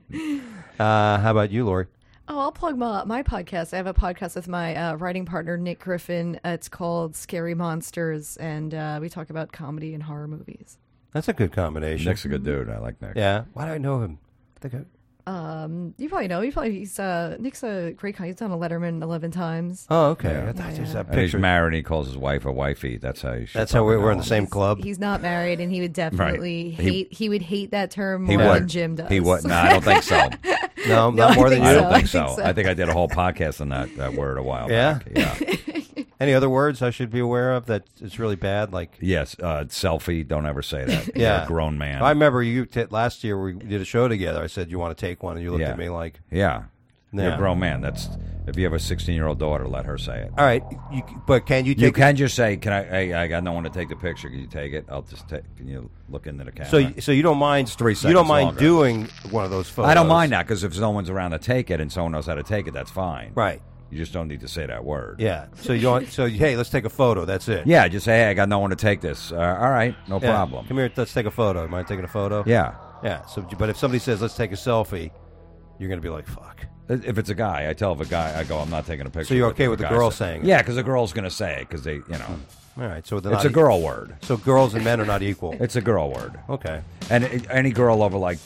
Uh, how about you, Lori? Oh, I'll plug my, my podcast. I have a podcast with my uh, writing partner, Nick Griffin. Uh, it's called Scary Monsters, and uh, we talk about comedy and horror movies. That's a good combination. Nick's a good dude. I like Nick. Yeah. Why do I know him? I think I... Um, you probably know. You probably he's uh Nick's a great guy. He's done a Letterman eleven times. Oh, okay. Yeah. I thought Yeah, just yeah. that And he's picture. married and he calls his wife a wifey. That's how you should That's how we're, fucking we're in know the him. same club. He's not married, and he would definitely He- hate. He would hate that term He more would. than Jim does. He would. No, I don't think so. No, No, not I more than think you. I so. don't think I so. think so. I think I did a whole podcast on that, that word a while Yeah? back. Yeah. Any other words I should be aware of that it's really bad? Like, Yes. Uh, selfie. Don't ever say that. You're Yeah. a grown man. I remember you t- last year we did a show together. I said you want to take one, and you looked Yeah. at me like, Yeah. You're Yeah. a grown man. That's if you have a sixteen-year-old daughter, let her say it. "All right, you, but can you take?" You can just say, "Can I? Hey, I got no one to take the picture. Can you take it? I'll just take. Can you look into the camera?" So, y- so you don't mind three You seconds don't mind longer. doing one of those photos. I don't mind that because if no one's around to take it and someone knows how to take it, that's fine. Right. You just don't need to say that word. Yeah. So you don't. So hey, let's take a photo. That's it. Yeah. Just say, "Hey, I got no one to take this." Uh, all right, no Yeah. problem. Come here. Let's take a photo. Mind taking a photo? Yeah. Yeah. So, but if somebody says let's take a selfie, you're gonna be like, "Fuck." If it's a guy, I tell if a guy, I go, "I'm not taking a picture." So you're But okay if with a the guy girl says- saying it? Yeah, because the girl's going to say it because they, you know, All right. So they're it's not a girl word. So girls and men are not equal. It's a girl word. Okay. And it, any girl over like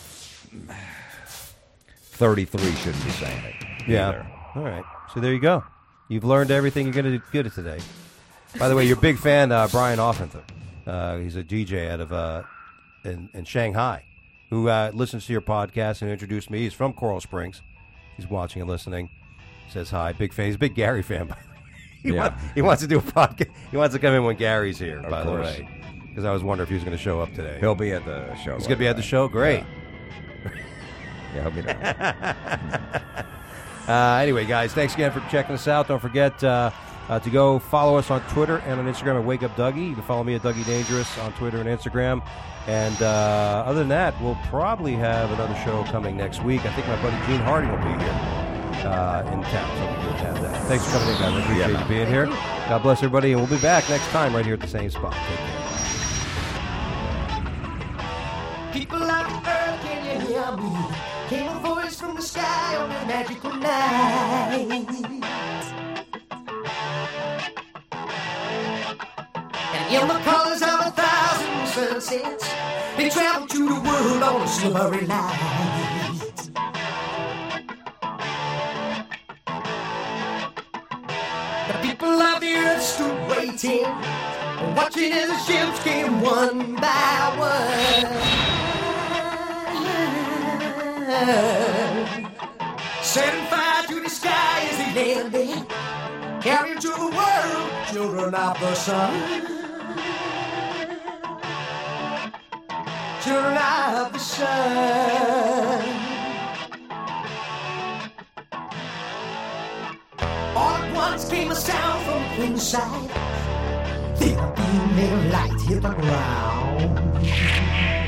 thirty-three shouldn't be saying it. Yeah. either. All right. So there you go. You've learned everything you're going to do good at today. By the way, you're a big fan, uh, Brian Offenther. Uh, he's a D J out of uh, in, in Shanghai, who uh, listens to your podcast and introduced me. He's from Coral Springs. He's watching and listening. Says hi. Big fan. He's a big Gary fan. By the way. He, Yeah. want- he wants to do a podcast. He wants to come in when Gary's here. Of by course. the way, because I was wondering if he was going to show up today. He'll be at the show. He's going to be at the show. Great. Yeah, he'll be there. Uh, anyway, guys, thanks again for checking us out. Don't forget uh, uh, to go follow us on Twitter and on Instagram at Wake Up Dougie. You can follow me at Dougie Dangerous on Twitter and Instagram. And uh, other than that, we'll probably have another show coming next week. I think my buddy Gene Harding will be here uh, in town. So we'll good to have that. Thanks for coming in, guys. I appreciate Yeah, you being here. God bless everybody, and we'll be back next time right here at the same spot. Take care. People on earth, can you hear me? Came a voice from the sky on a magical night. And in the colors of a thousand sunsets, they travel to the world on a silvery light. The people of the earth stood waiting, watching as the ships came one by one. Setting fire to the sky as they landed, carrying to the world children of the sun. Children of the sun. All at once came a sound from the inside. Then a beam of light hit the ground.